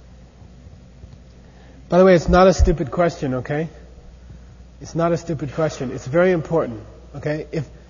By the way, it's not a stupid question, okay? It's not a stupid question. It's very important, okay?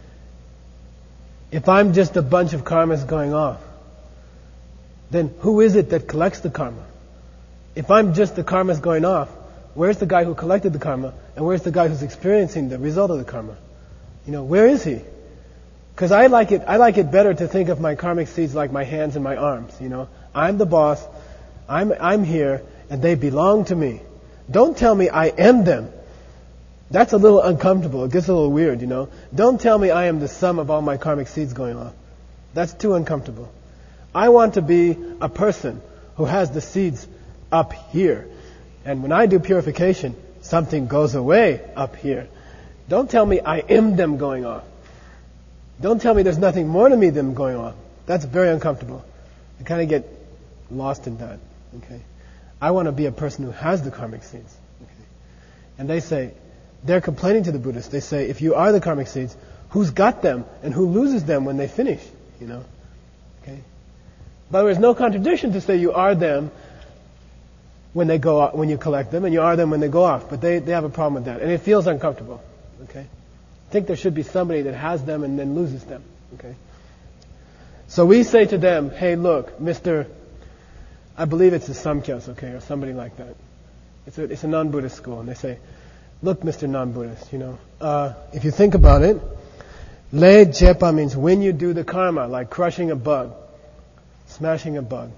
If I'm just a bunch of karmas going off, then who is it that collects the karma? If I'm just the karmas going off, where's the guy who collected the karma? And where's the guy who's experiencing the result of the karma? Where is he? Because I like it better to think of my karmic seeds like my hands and my arms, I'm the boss, I'm here, and they belong to me. Don't tell me I am them. That's a little uncomfortable. It gets a little weird, Don't tell me I am the sum of all my karmic seeds going on. That's too uncomfortable. I want to be a person who has the seeds up here. And when I do purification, something goes away up here. Don't tell me I am them going off. Don't tell me there's nothing more to me than going on. That's very uncomfortable. I kind of get lost in that. Okay, I want to be a person who has the karmic seeds. Okay, and they're complaining to the Buddhists. They say, if you are the karmic seeds, who's got them and who loses them when they finish? Okay. By the way, there's no contradiction to say you are them when they go off, when you collect them, and you are them when they go off. But they have a problem with that, and it feels uncomfortable. Okay. I think there should be somebody that has them and then loses them. Okay. So we say to them, hey, look, Mr. I believe it's the Samkhyas, okay, or somebody like that. It's a non-Buddhist school, and they say, look, Mr. Non-Buddhist, if you think about it, Le Jepa means when you do the karma, like crushing a bug, smashing a bug.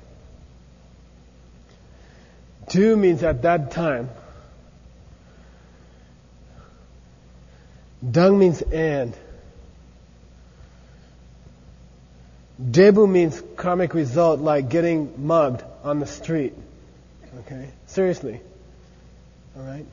Tu means at that time. Dung means and. Debu means karmic result, like getting mugged on the street. Okay? Seriously. Alright?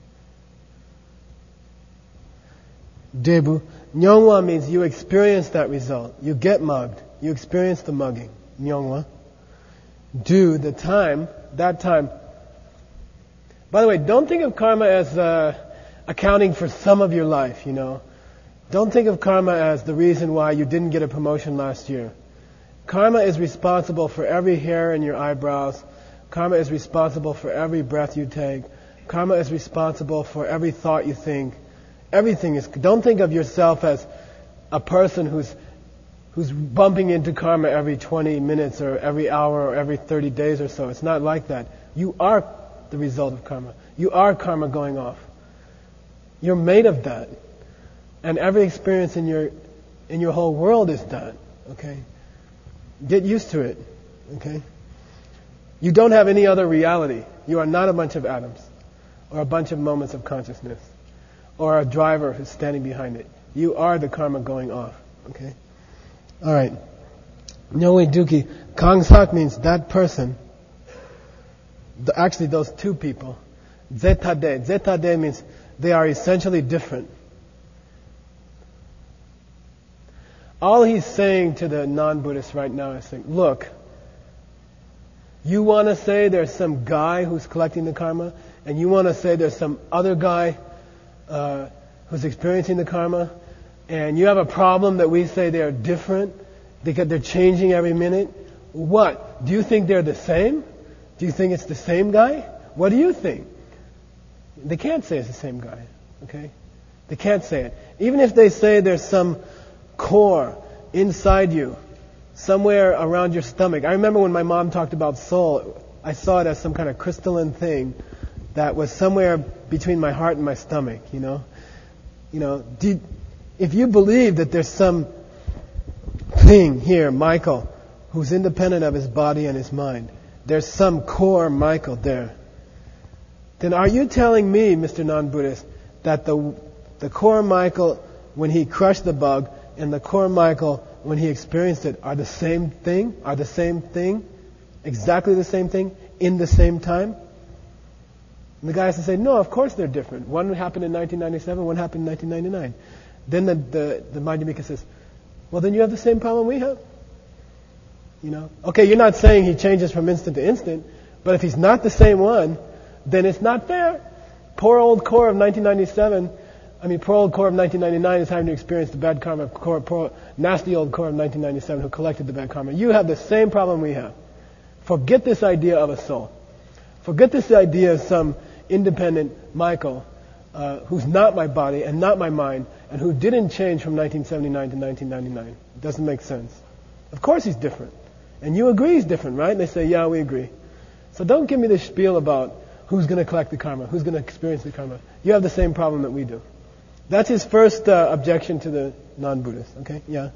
Debu. Nyongwa means you experience that result. You get mugged. You experience the mugging. Nyongwa. Du, the time, that time. By the way, don't think of karma as accounting for some of your life, Don't think of karma as the reason why you didn't get a promotion last year. Karma is responsible for every hair in your eyebrows. Karma is responsible for every breath you take. Karma is responsible for every thought you think. Everything is. Don't think of yourself as a person who's bumping into karma every 20 minutes or every hour or every 30 days or so. It's not like that. You are the result of karma. You are karma going off. You're made of that. And every experience in your whole world is that. Okay? Get used to it. Okay? You don't have any other reality. You are not a bunch of atoms or a bunch of moments of consciousness or a driver who's standing behind it. You are the karma going off. Okay? Alright. Nyowe Duki. Kangsak means that person. Actually, those two people. Zetade. Zetade means they are essentially different. All he's saying to the non-Buddhists right now is saying, look, you want to say there's some guy who's collecting the karma, and you want to say there's some other guy who's experiencing the karma, and you have a problem that we say they're different because they're changing every minute. What? Do you think they're the same? Do you think it's the same guy? What do you think? They can't say it's the same guy. Okay? They can't say it. Even if they say there's some core inside you, somewhere around your stomach. I remember when my mom talked about soul, I saw it as some kind of crystalline thing that was somewhere between my heart and my stomach, If you believe that there's some thing here, Michael, who's independent of his body and his mind, there's some core Michael there, then are you telling me, Mr. Non-Buddhist, that the core Michael when he crushed the bug and the core Michael when he experienced it are the same thing? Are the same thing? Exactly the same thing? In the same time? And the guy has to say, no, of course they're different. One happened in 1997, one happened in 1999. Then the Madhyamika says, well, then you have the same problem we have. Okay, you're not saying he changes from instant to instant, but if he's not the same one, then it's not fair. Poor old core of 1999 is having to experience the bad karma of poor nasty old core of 1997 who collected the bad karma. You have the same problem we have. Forget this idea of a soul. Forget this idea of some independent Michael who's not my body and not my mind and who didn't change from 1979 to 1999. It doesn't make sense. Of course he's different. And you agree he's different, right? And they say, yeah, we agree. So don't give me this spiel about who's going to collect the karma, who's going to experience the karma. You have the same problem that we do. That's his first objection to the non-Buddhist. Okay? Yeah?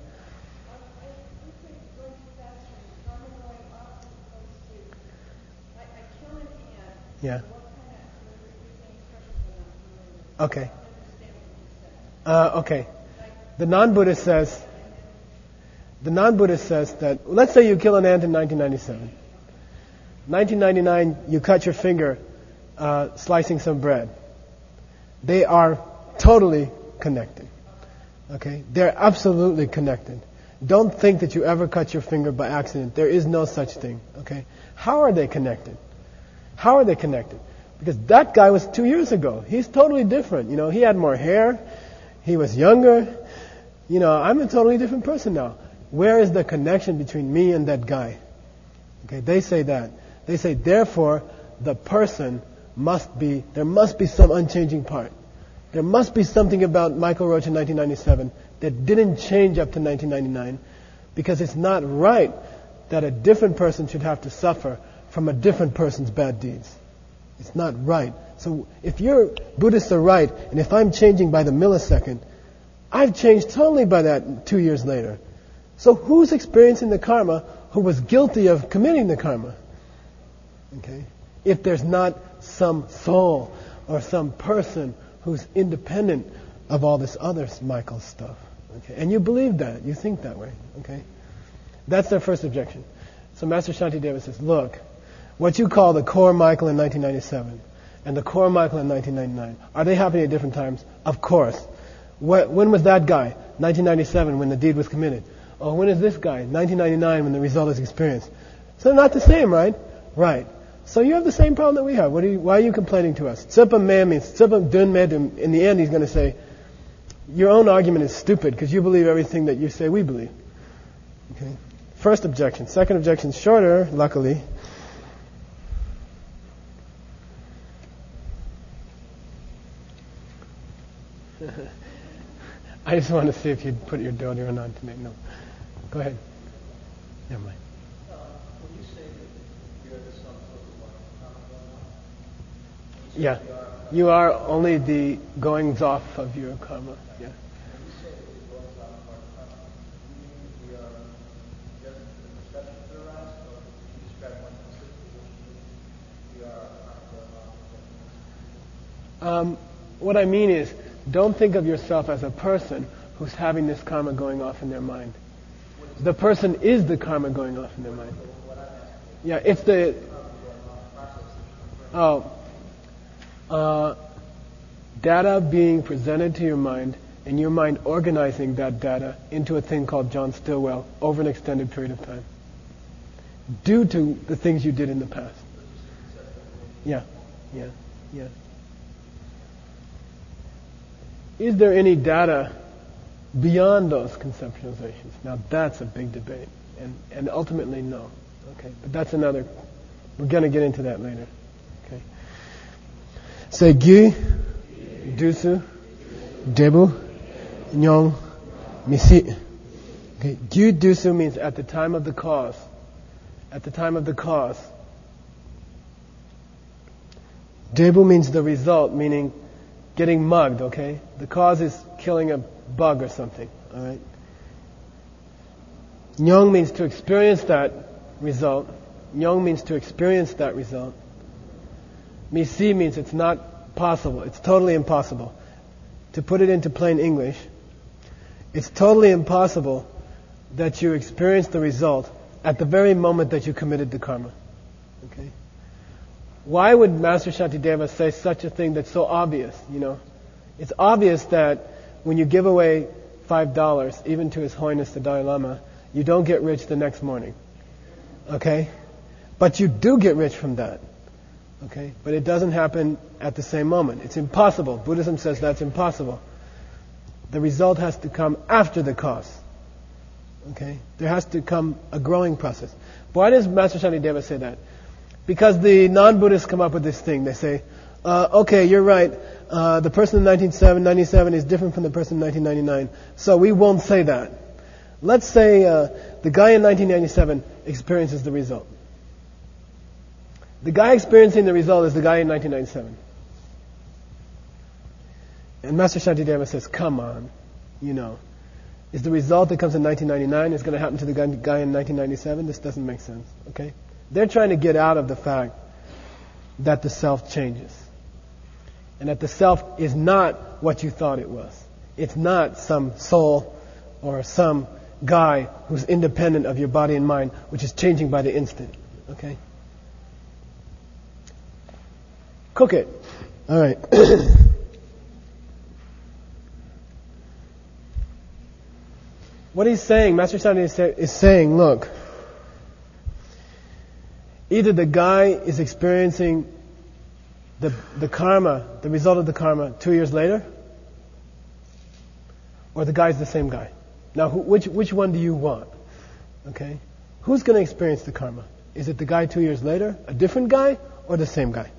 Yeah. Okay. Okay. The non-Buddhist says that, let's say you kill an ant in 1997. 1999, you cut your finger slicing some bread. They are totally connected. Okay? They're absolutely connected. Don't think that you ever cut your finger by accident. There is no such thing. Okay? How are they connected? How are they connected? Because that guy was 2 years ago. He's totally different. He had more hair. He was younger. I'm a totally different person now. Where is the connection between me and that guy? Okay, they say that. They say, therefore, the person there must be some unchanging part. There must be something about Michael Roach in 1997 that didn't change up to 1999, because it's not right that a different person should have to suffer from a different person's bad deeds. It's not right. So if your Buddhists are right, and if I'm changing by the millisecond, I've changed totally by that 2 years later. So who's experiencing the karma who was guilty of committing the karma? Okay? If there's not some soul or some person who's independent of all this other Michael stuff. Okay? And you believe that. You think that way. Okay? That's their first objection. So Master Shantideva says, look, what you call the core Michael in 1997 and the core Michael in 1999, are they happening at different times? Of course. When was that guy? 1997, when the deed was committed. Oh, when is this guy? 1999, when the result is experienced. So they're not the same, right? Right. So you have the same problem that we have. Why are you complaining to us? Tsupam me means tsupam dun me dun. In the end, he's going to say, your own argument is stupid because you believe everything that you say we believe. Okay. First objection. Second objection, shorter, luckily. I just want to see if you'd put your deodorant on to make no. Go ahead. Never mind. When you say that you're the sum total of Yeah. You are only the goings off of your karma. Yeah. when you say that the goings off of our karma, you mean we are just the perceptions that arise, or you describe one specifically we are karma going off? What I mean is, don't think of yourself as a person who's having this karma going off in their mind. The person is the karma going off in their mind. Yeah, it's the... data being presented to your mind, and your mind organizing that data into a thing called John Stillwell over an extended period of time, due to the things you did in the past. Yeah. Is there any data beyond those conceptualizations? Now that's a big debate, and ultimately no. Okay, but that's another. We're going to get into that later. Okay. Say Gyu, Dusu, Debu, Nyong, Misi. Okay, Gyu Dusu means at the time of the cause. At the time of the cause. Debu means the result, meaning getting mugged, okay? The cause is killing a bug or something, all right? Nyong means to experience that result. Nyong means to experience that result. Misi means it's not possible. It's totally impossible. To put it into plain English, it's totally impossible that you experience the result at the very moment that you committed the karma. Okay? Why would Master Shantideva say such a thing that's so obvious, you know? It's obvious that when you give away $5, even to His Holiness the Dalai Lama, you don't get rich the next morning. Okay? But you do get rich from that. Okay? But it doesn't happen at the same moment. It's impossible. Buddhism says that's impossible. The result has to come after the cause. Okay? There has to come a growing process. Why does Master Shantideva say that? Because the non-Buddhists come up with this thing. They say, okay, you're right. The person in 1997 is different from the person in 1999. So we won't say that. Let's say the guy in 1997 experiences the result. The guy experiencing the result is the guy in 1997. And Master Shantideva says, come on, you know. Is the result that comes in 1999 is going to happen to the guy in 1997? This doesn't make sense, okay? They're trying to get out of the fact that the self changes. And that the self is not what you thought it was. It's not some soul or some guy who's independent of your body and mind, which is changing by the instant, okay? Cook it. All right. What he's saying, Master Shantideva is saying, look, either the guy is experiencing the karma, the result of the karma 2 years later, or the guy's the same guy. Now, which one do you want? Okay? Who's going to experience the karma? Is it the guy 2 years later, a different guy, or the same guy?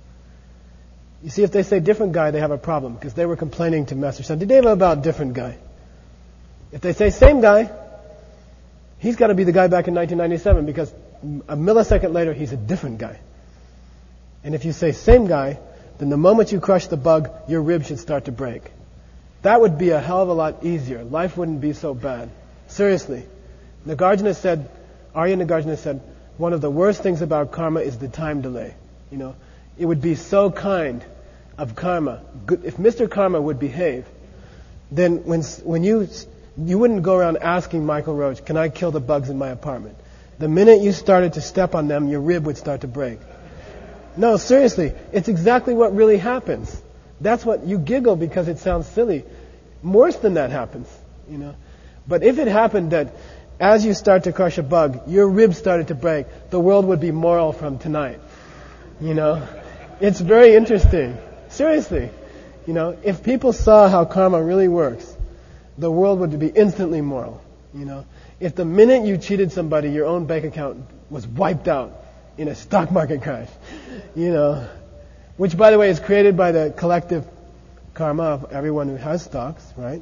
You see, if they say different guy, they have a problem, because they were complaining to Master Shantideva about different guy. If they say same guy, he's got to be the guy back in 1997, because a millisecond later, he's a different guy. And if you say same guy, then the moment you crush the bug, your rib should start to break. That would be a hell of a lot easier. Life wouldn't be so bad. Seriously. Arya Nagarjuna said, one of the worst things about karma is the time delay. You know, it would be so kind of karma. If Mr. Karma would behave, then when you wouldn't go around asking Michael Roach, can I kill the bugs in my apartment? The minute you started to step on them, your rib would start to break. No, seriously, it's exactly what really happens. That's what you giggle because it sounds silly. Worse than that happens, you know. But if it happened that as you start to crush a bug, your ribs started to break, the world would be moral from tonight. You know, it's very interesting. Seriously, you know, if people saw how karma really works, the world would be instantly moral. You know, if the minute you cheated somebody, your own bank account was wiped out in a stock market crash, you know, which, by the way, is created by the collective karma of everyone who has stocks, right?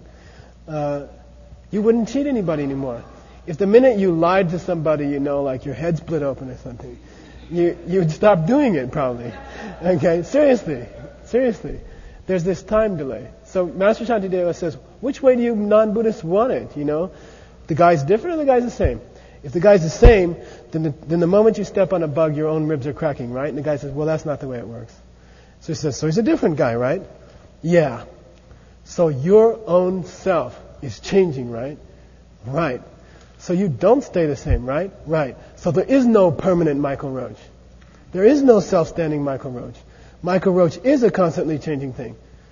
You wouldn't cheat anybody anymore. If the minute you lied to somebody, you know, like your head split open or something, you'd stop doing it probably. Okay, seriously. There's this time delay. So Master Shantideva says, which way do you non-Buddhists want it, you know? The guy's different or the guy's the same? If the guy's the same, then the moment you step on a bug, your own ribs are cracking, right? And the guy says, well, that's not the way it works. So he says, so he's a different guy, right? Yeah. So your own self is changing, right? Right. So you don't stay the same, right? Right. So there is no permanent Michael Roach. There is no self-standing Michael Roach. Michael Roach is a constantly changing thing.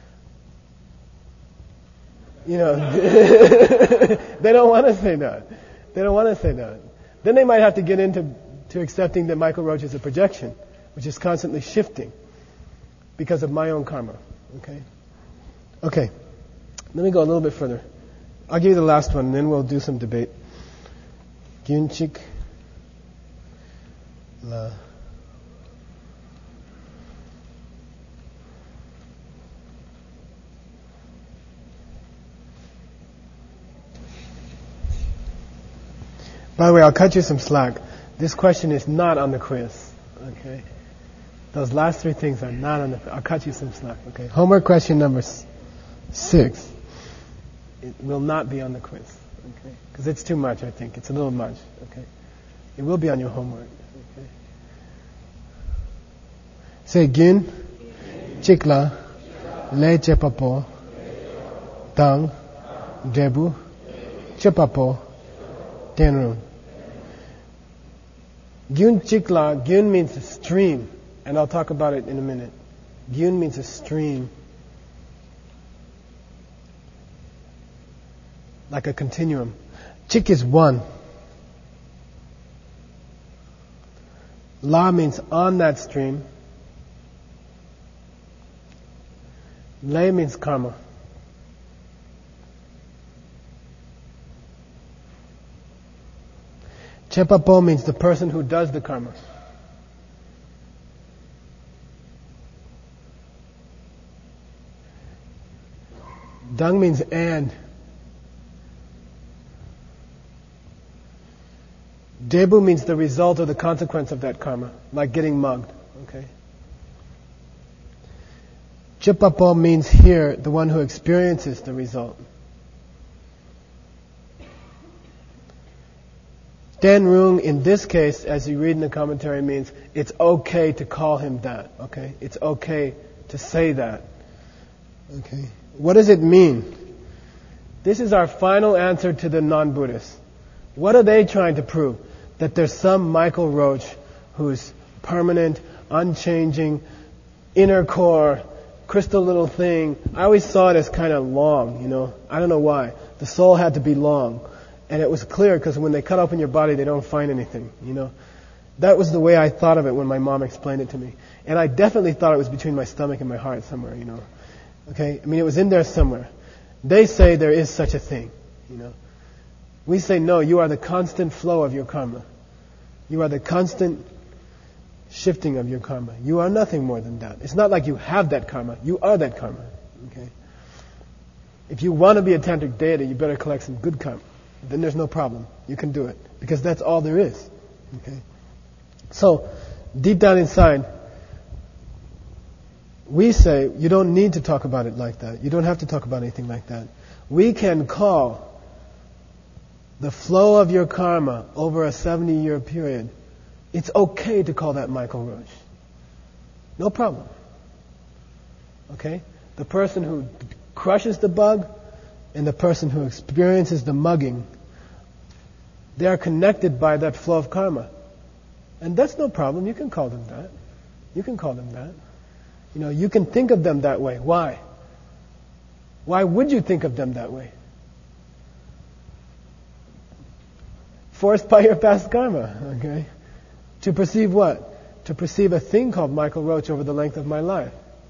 You know, they don't want to say that. Then they might have to get into accepting that Michael Roach is a projection, which is constantly shifting because of my own karma. Okay. Let me go a little bit further. I'll give you the last one, and then we'll do some debate. Gyunchik La. By the way, I'll cut you some slack. This question is not on the quiz. Okay? Those last three things are not on the... I'll cut you some slack, okay? Homework question number 6. It will not be on the quiz, okay? Because it's too much, I think. It's a little much, okay? It will be on your homework, okay? Say Gyun, Chikla, Le Chepapo, Tang, Debu, Chepapo, Tenrun. Gyun Chikla, Gyun means a stream, and I'll talk about it in a minute. Gyun means a stream, like a continuum. Chik is one. La means on that stream. Le means karma. Chepapo means the person who does the karma. Dang means and. Debu means the result or the consequence of that karma, like getting mugged. Okay. Chepapo means here the one who experiences the result. Tenrung, in this case, as you read in the commentary, means it's okay to call him that. Okay, it's okay to say that. Okay, what does it mean? This is our final answer to the non-Buddhists. What are they trying to prove? That there's some Michael Roach who's permanent, unchanging, inner core, crystal little thing. I always saw it as kind of long, you know. I don't know why. The soul had to be long. And it was clear because when they cut open your body, they don't find anything, you know. That was the way I thought of it when my mom explained it to me. And I definitely thought it was between my stomach and my heart somewhere, you know. Okay? I mean, it was in there somewhere. They say there is such a thing, you know. We say, no, you are the constant flow of your karma. You are the constant shifting of your karma. You are nothing more than that. It's not like you have that karma. You are that karma. Okay? If you want to be a tantric deity, you better collect some good karma. Then there's no problem. You can do it. Because that's all there is. Okay? So, deep down inside, we say, you don't need to talk about it like that. You don't have to talk about anything like that. We can call the flow of your karma over a 70-year period. It's okay to call that Michael Roach. No problem. Okay? The person who crushes the bug and the person who experiences the mugging, they are connected by that flow of karma. And that's no problem. You can call them that. You can call them that. You know, you can think of them that way. Why? Why would you think of them that way? Forced by your past karma, okay? To perceive what? To perceive a thing called Michael Roach over the length of my life.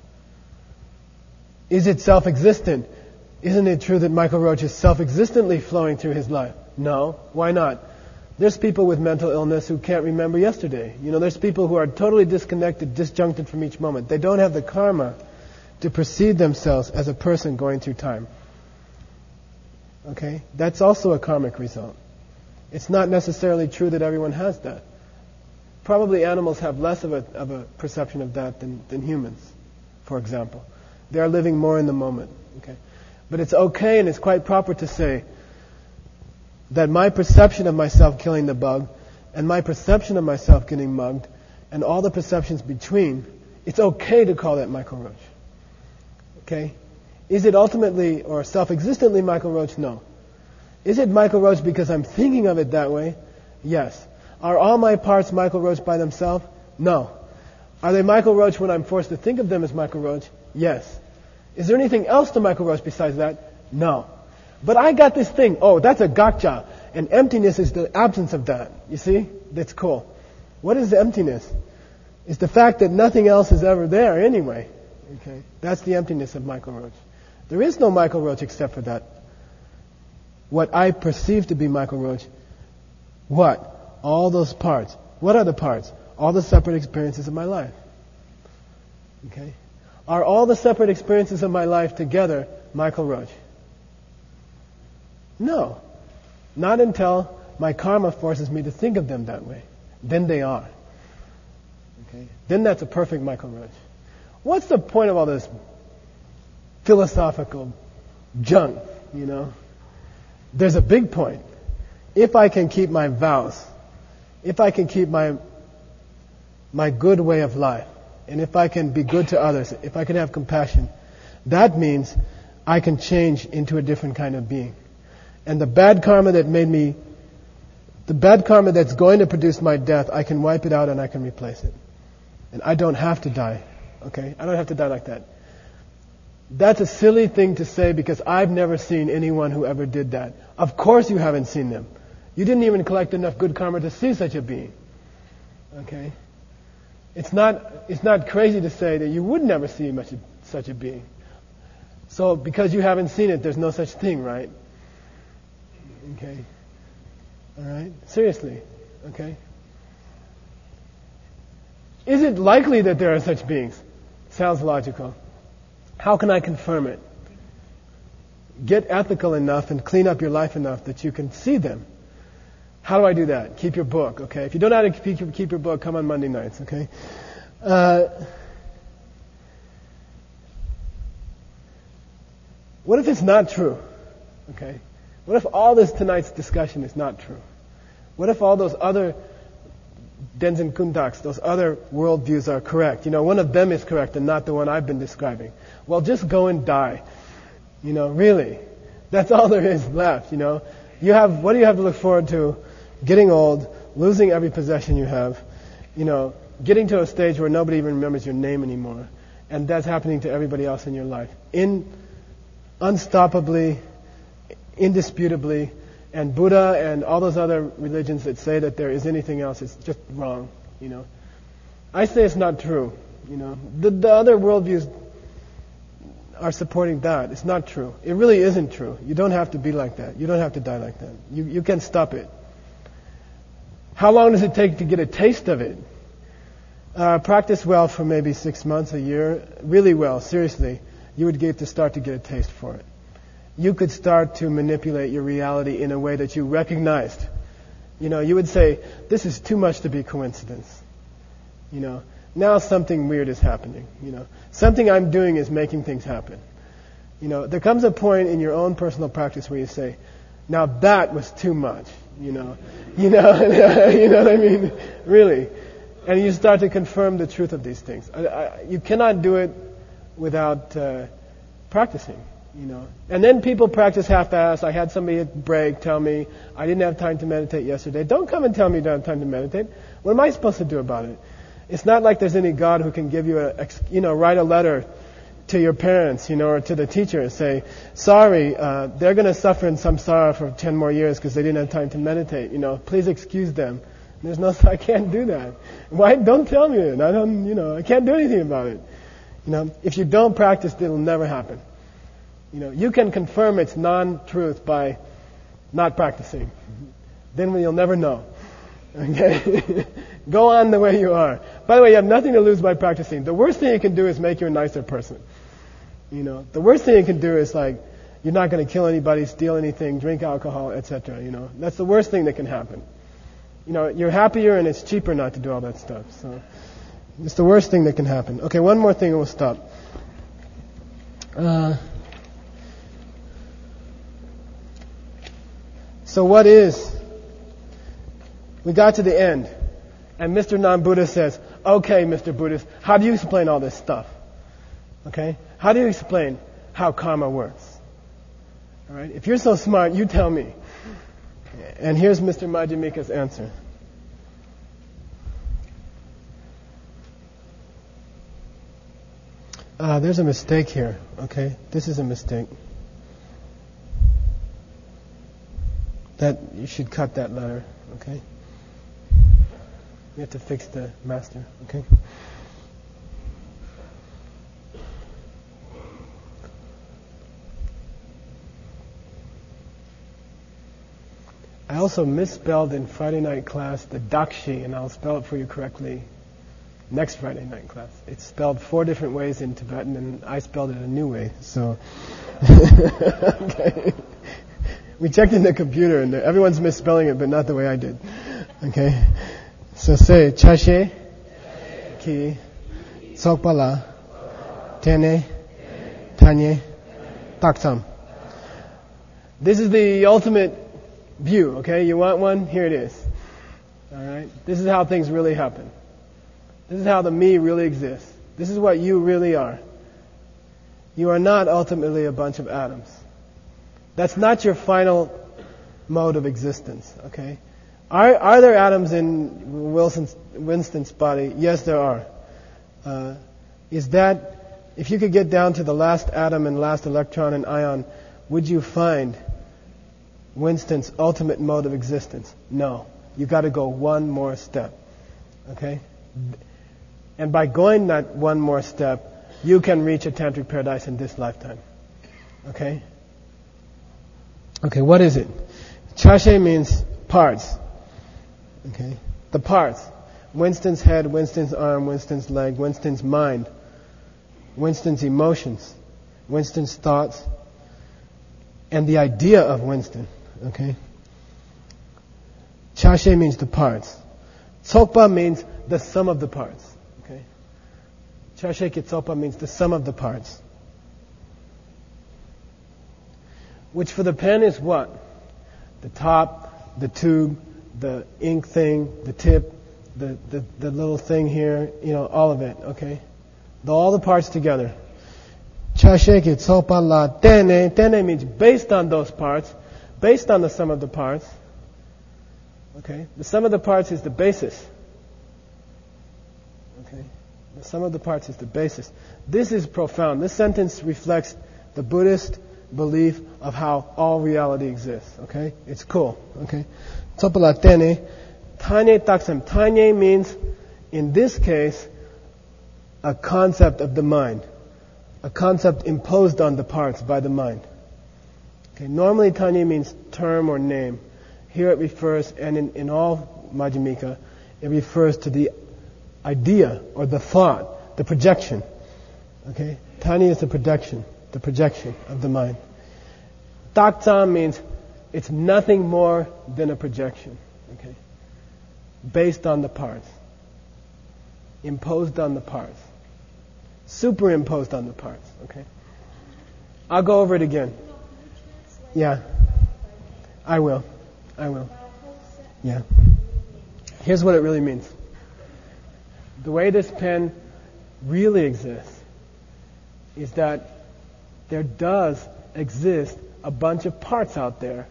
Is it self-existent? Isn't it true that Michael Roach is self-existently flowing through his life? No. Why not? There's people with mental illness who can't remember yesterday. You know, there's people who are totally disconnected, disjuncted from each moment. They don't have the karma to perceive themselves as a person going through time. Okay? That's also a karmic result. It's not necessarily true that everyone has that. Probably animals have less of a perception of that than humans, for example. They are living more in the moment. Okay? But it's okay and it's quite proper to say that my perception of myself killing the bug and my perception of myself getting mugged and all the perceptions between, it's okay to call that Michael Roach. Okay? Is it ultimately or self-existently Michael Roach? No. Is it Michael Roach because I'm thinking of it that way? Yes. Are all my parts Michael Roach by themselves? No. Are they Michael Roach when I'm forced to think of them as Michael Roach? Yes. Is there anything else to Michael Roach besides that? No. But I got this thing. Oh, that's a gakcha. And emptiness is the absence of that. You see? That's cool. What is the emptiness? It's the fact that nothing else is ever there anyway. Okay? That's the emptiness of Michael Roach. There is no Michael Roach except for that. What I perceive to be Michael Roach, what? All those parts. What are the parts? All the separate experiences of my life. Okay? Are all the separate experiences of my life together Michael Roach? No. Not until my karma forces me to think of them that way. Then they are. Okay? Then that's a perfect Michael Roach. What's the point of all this philosophical junk, you know? There's a big point. If I can keep my vows, if I can keep my good way of life, and if I can be good to others, if I can have compassion, that means I can change into a different kind of being. And the bad karma that's going to produce my death, I can wipe it out and I can replace it. And I don't have to die. Okay? I don't have to die like that. That's a silly thing to say because I've never seen anyone who ever did that. Of course you haven't seen them. You didn't even collect enough good karma to see such a being. Okay? It's not crazy to say that you would never see such a being. So because you haven't seen it, there's no such thing, right? Okay? Alright? Seriously. Okay? Is it likely that there are such beings? Sounds logical. How can I confirm it? Get ethical enough and clean up your life enough that you can see them. How do I do that? Keep your book, okay? If you don't know how to keep your book, come on Monday nights, okay? What if it's not true? Okay? What if all this tonight's discussion is not true? What if all those other Denzin Kundaks, those other worldviews are correct? You know, one of them is correct and not the one I've been describing. Well, just go and die. You know, really. That's all there is left, you know. What do you have to look forward to? Getting old, losing every possession you have, you know, getting to a stage where nobody even remembers your name anymore. And that's happening to everybody else in your life. Unstoppably, indisputably, and Buddha and all those other religions that say that there is anything else is just wrong, you know. I say it's not true, you know. The other worldviews are supporting that. It's not true. It really isn't true. You don't have to be like that. You don't have to die like that. You can stop it. How long does it take to get a taste of it? Practice well for maybe 6 months, a year. Really well, seriously. You would get to start to get a taste for it. You could start to manipulate your reality in a way that you recognized. You know, you would say, this is too much to be coincidence. You know, now something weird is happening. You know, something I'm doing is making things happen. You know, there comes a point in your own personal practice where you say, now that was too much. You know what I mean? Really. And you start to confirm the truth of these things. You cannot do it without practicing, you know. And then people practice half-assed. I had somebody at break tell me, I didn't have time to meditate yesterday. Don't come and tell me you don't have time to meditate. What am I supposed to do about it? It's not like there's any God who can give you write a letter to your parents, you know, or to the teacher and say, sorry, they're going to suffer in samsara for 10 more years because they didn't have time to meditate, you know. Please excuse them. I can't do that. Why? Don't tell me it. I can't do anything about it. You know, if you don't practice, it'll never happen. You know, you can confirm its non-truth by not practicing. Then you'll never know. Okay? Go on the way you are. By the way, you have nothing to lose by practicing. The worst thing you can do is make you a nicer person. You know, the worst thing you can do is you're not going to kill anybody, steal anything, drink alcohol, etc. You know, that's the worst thing that can happen. You know, you're happier and it's cheaper not to do all that stuff. So it's the worst thing that can happen. Okay, one more thing and we'll stop. So what is? We got to the end. And Mr. Non-Buddha says, okay, Mr. Buddhist, how do you explain all this stuff? Okay? How do you explain how karma works? All right? If you're so smart, you tell me. And here's Mr. Madhyamika's answer. There's a mistake here. Okay? This is a mistake. That you should cut that letter. Okay? We have to fix the master. Okay? I also misspelled in Friday night class the Dakshi, and I'll spell it for you correctly next Friday night class. It's spelled 4 different ways in Tibetan, and I spelled it a new way. So, okay. We checked in the computer, and everyone's misspelling it, but not the way I did. Okay. So say, Chashe, ki, tsokpala, tene, tanye, taksam. This is the ultimate view, okay? You want one? Here it is. Alright? This is how things really happen. This is how the me really exists. This is what you really are. You are not ultimately a bunch of atoms. That's not your final mode of existence, okay? Are there atoms in Winston's body? Yes, there are. Is that, if you could get down to the last atom and last electron and ion, would you find Winston's ultimate mode of existence? No. You've got to go one more step, okay? And by going that one more step, you can reach a tantric paradise in this lifetime, okay? Okay, what is it? Chashe means parts. Okay? The parts. Winston's head, Winston's arm, Winston's leg, Winston's mind, Winston's emotions, Winston's thoughts, and the idea of Winston. Okay? Chashe means the parts. Tsokpa means the sum of the parts. Okay? Chashe ki tsokpa means the sum of the parts. Which for the pen is what? The top, the tube, the ink thing, the tip, the little thing here, all of it, okay? All the parts together. Chashe ki tsokpa la tene. Tene means based on those parts, based on the sum of the parts. Okay? The sum of the parts is the basis. Okay? The sum of the parts is the basis. This is profound. This sentence reflects the Buddhist belief of how all reality exists. Okay? It's cool. Okay? Tsopala tene. Tanye taksam. Tanye means, in this case, a concept of the mind. A concept imposed on the parts by the mind. Okay? Normally tanye means term or name. Here it refers, and in all Majjhimika, it refers to the idea or the thought, the projection. Okay? Tanye is the projection of the mind. Taksam means it's nothing more than a projection. Okay? Based on the parts. Imposed on the parts. Superimposed on the parts. Okay? I'll go over it again. Yeah. I will. Yeah. Here's what it really means. The way this pen really exists is that there does exist a bunch of parts out there,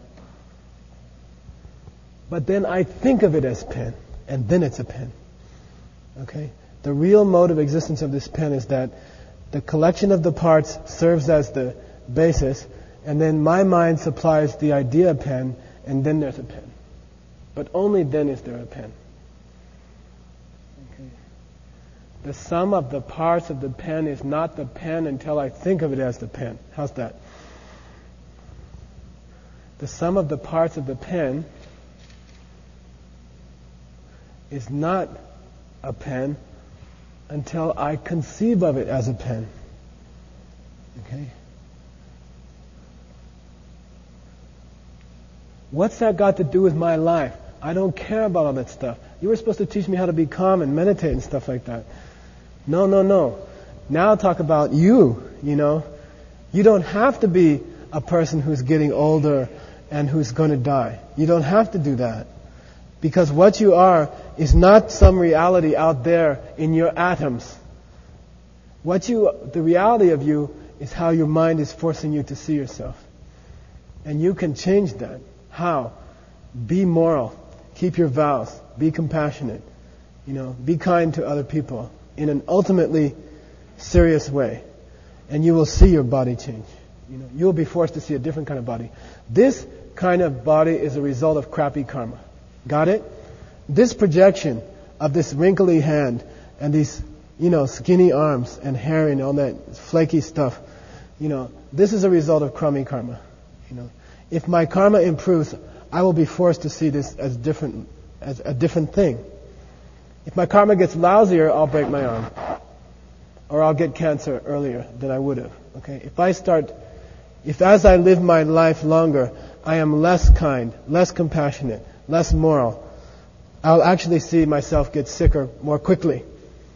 but then I think of it as pen, and then it's a pen. Okay? The real mode of existence of this pen is that the collection of the parts serves as the basis, and then my mind supplies the idea pen, and then there's a pen. But only then is there a pen. Okay. The sum of the parts of the pen is not the pen until I think of it as the pen. How's that? The sum of the parts of the pen is not a pen until I conceive of it as a pen. Okay? What's that got to do with my life? I don't care about all that stuff. You were supposed to teach me how to be calm and meditate and stuff like that. No. Now talk about you, You don't have to be a person who's getting older and who's going to die. You don't have to do that. Because what you are is not some reality out there in your atoms. The reality of you is how your mind is forcing you to see yourself. And you can change that. How? Be moral. Keep your vows. Be compassionate. Be kind to other people in an ultimately serious way. And you will see your body change. You will be forced to see a different kind of body. This kind of body is a result of crappy karma. Got it? This projection of this wrinkly hand and these, skinny arms and hair and all that flaky stuff, this is a result of crummy karma. If my karma improves, I will be forced to see this as a different thing. If my karma gets lousier, I'll break my arm. Or I'll get cancer earlier than I would have. Okay? If as I live my life longer, I am less kind, less compassionate, less moral, I'll actually see myself get sicker more quickly.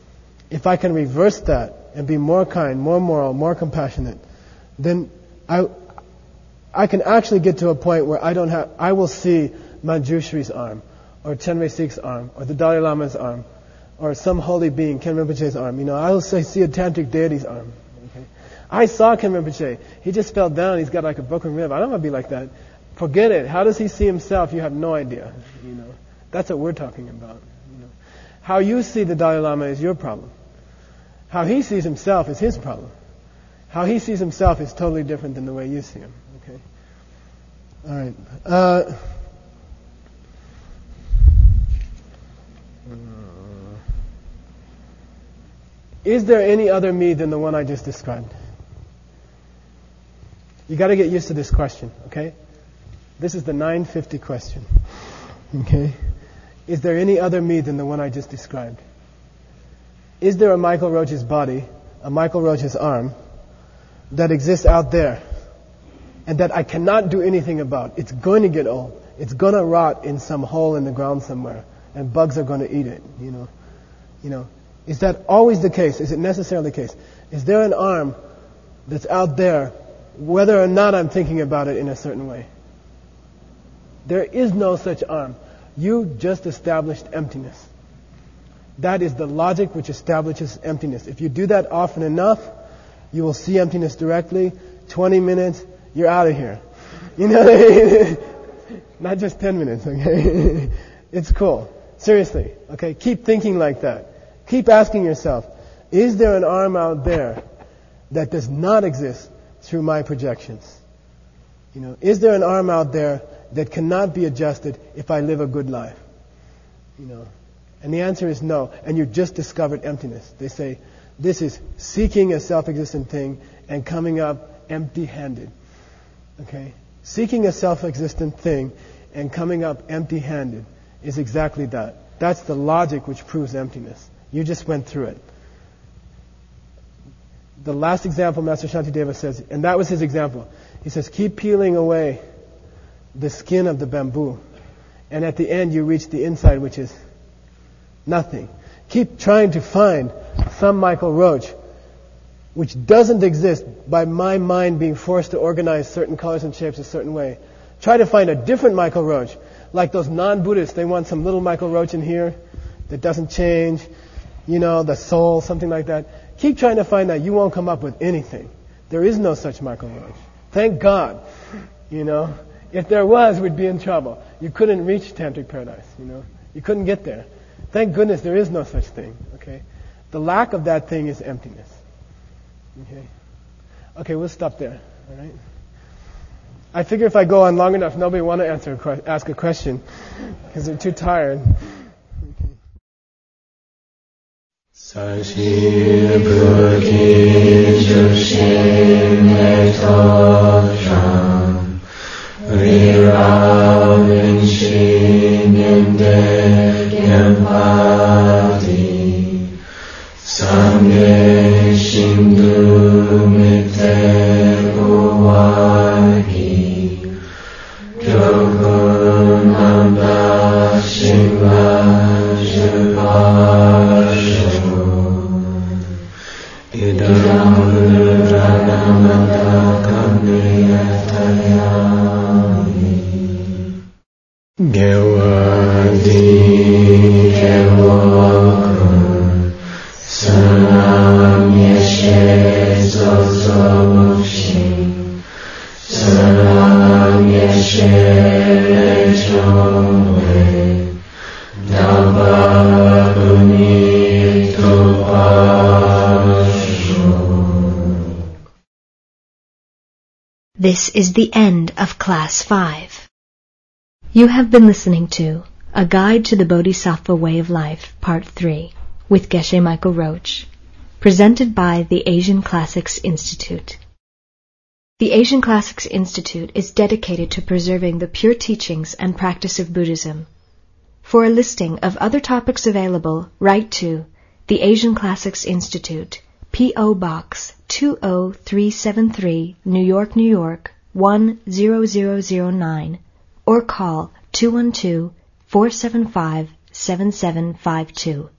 if I can reverse that and be more kind, more moral, more compassionate, then I can actually get to a point where I will see Manjushri's arm, or Chenrezig's Sikh's arm, or the Dalai Lama's arm, or some holy being, Khen Rinpoche's arm. I will see a tantric deity's arm. Okay? I saw Khen Rinpoche. He just fell down. He's got like a broken rib. I don't want to be like that. Forget it. How does he see himself? You have no idea. That's what we're talking about. How you see the Dalai Lama is your problem. How he sees himself is his problem. How he sees himself is totally different than the way you see him. Okay. All right. Is there any other me than the one I just described? You got to get used to this question, okay? This is the 950 question. Okay? Is there any other me than the one I just described? Is there a Michael Roach's body, a Michael Roach's arm, that exists out there and that I cannot do anything about? It's going to get old. It's going to rot in some hole in the ground somewhere, and bugs are going to eat it, Is that always the case? Is it necessarily the case? Is there an arm that's out there, whether or not I'm thinking about it in a certain way? There is no such arm. You just established emptiness. That is the logic which establishes emptiness. If you do that often enough, you will see emptiness directly. 20 minutes, you're out of here. Not just 10 minutes, okay? It's cool. Seriously, okay? Keep thinking like that. Keep asking yourself, is there an arm out there that does not exist through my projections? Is there an arm out there that cannot be adjusted if I live a good life? And the answer is no. And you just discovered emptiness. They say, this is seeking a self-existent thing and coming up empty-handed. Okay? Seeking a self-existent thing and coming up empty-handed is exactly that. That's the logic which proves emptiness. You just went through it. The last example Master Shantideva says, and that was his example. He says, keep peeling away the skin of the bamboo, and at the end you reach the inside, which is nothing. Keep trying to find some Michael Roach which doesn't exist by my mind being forced to organize certain colors and shapes a certain way. Try to find a different Michael Roach. Like those non-Buddhists, they want some little Michael Roach in here that doesn't change, the soul, something like that. Keep trying to find that. You won't come up with anything. There is no such Michael Roach. Thank God. If there was, we'd be in trouble. You couldn't reach Tantric Paradise, You couldn't get there. Thank goodness there is no such thing, okay? The lack of that thing is emptiness. Okay, we'll stop there, all right? I figure if I go on long enough, nobody will want to ask a question because they're too tired. Sashi Buddhi Jushin Etosham Riravin Shinyende Gempati Sangye Shindu Mite Uwagi Gyogunanda Shiva Jivashu Idam Radhamata Kamniyatayami Gewadi Gewakun Sanam Yeshe Zozoshin Sanam Yeshe Lechome Damba Unito This is the end of Class 5. You have been listening to A Guide to the Bodhisattva Way of Life, Part 3, with Geshe Michael Roach, presented by the Asian Classics Institute. The Asian Classics Institute is dedicated to preserving the pure teachings and practice of Buddhism. For a listing of other topics available, write to the Asian Classics Institute, P.O. Box 20373, New York, New York, 10009, or call 212-475-7752.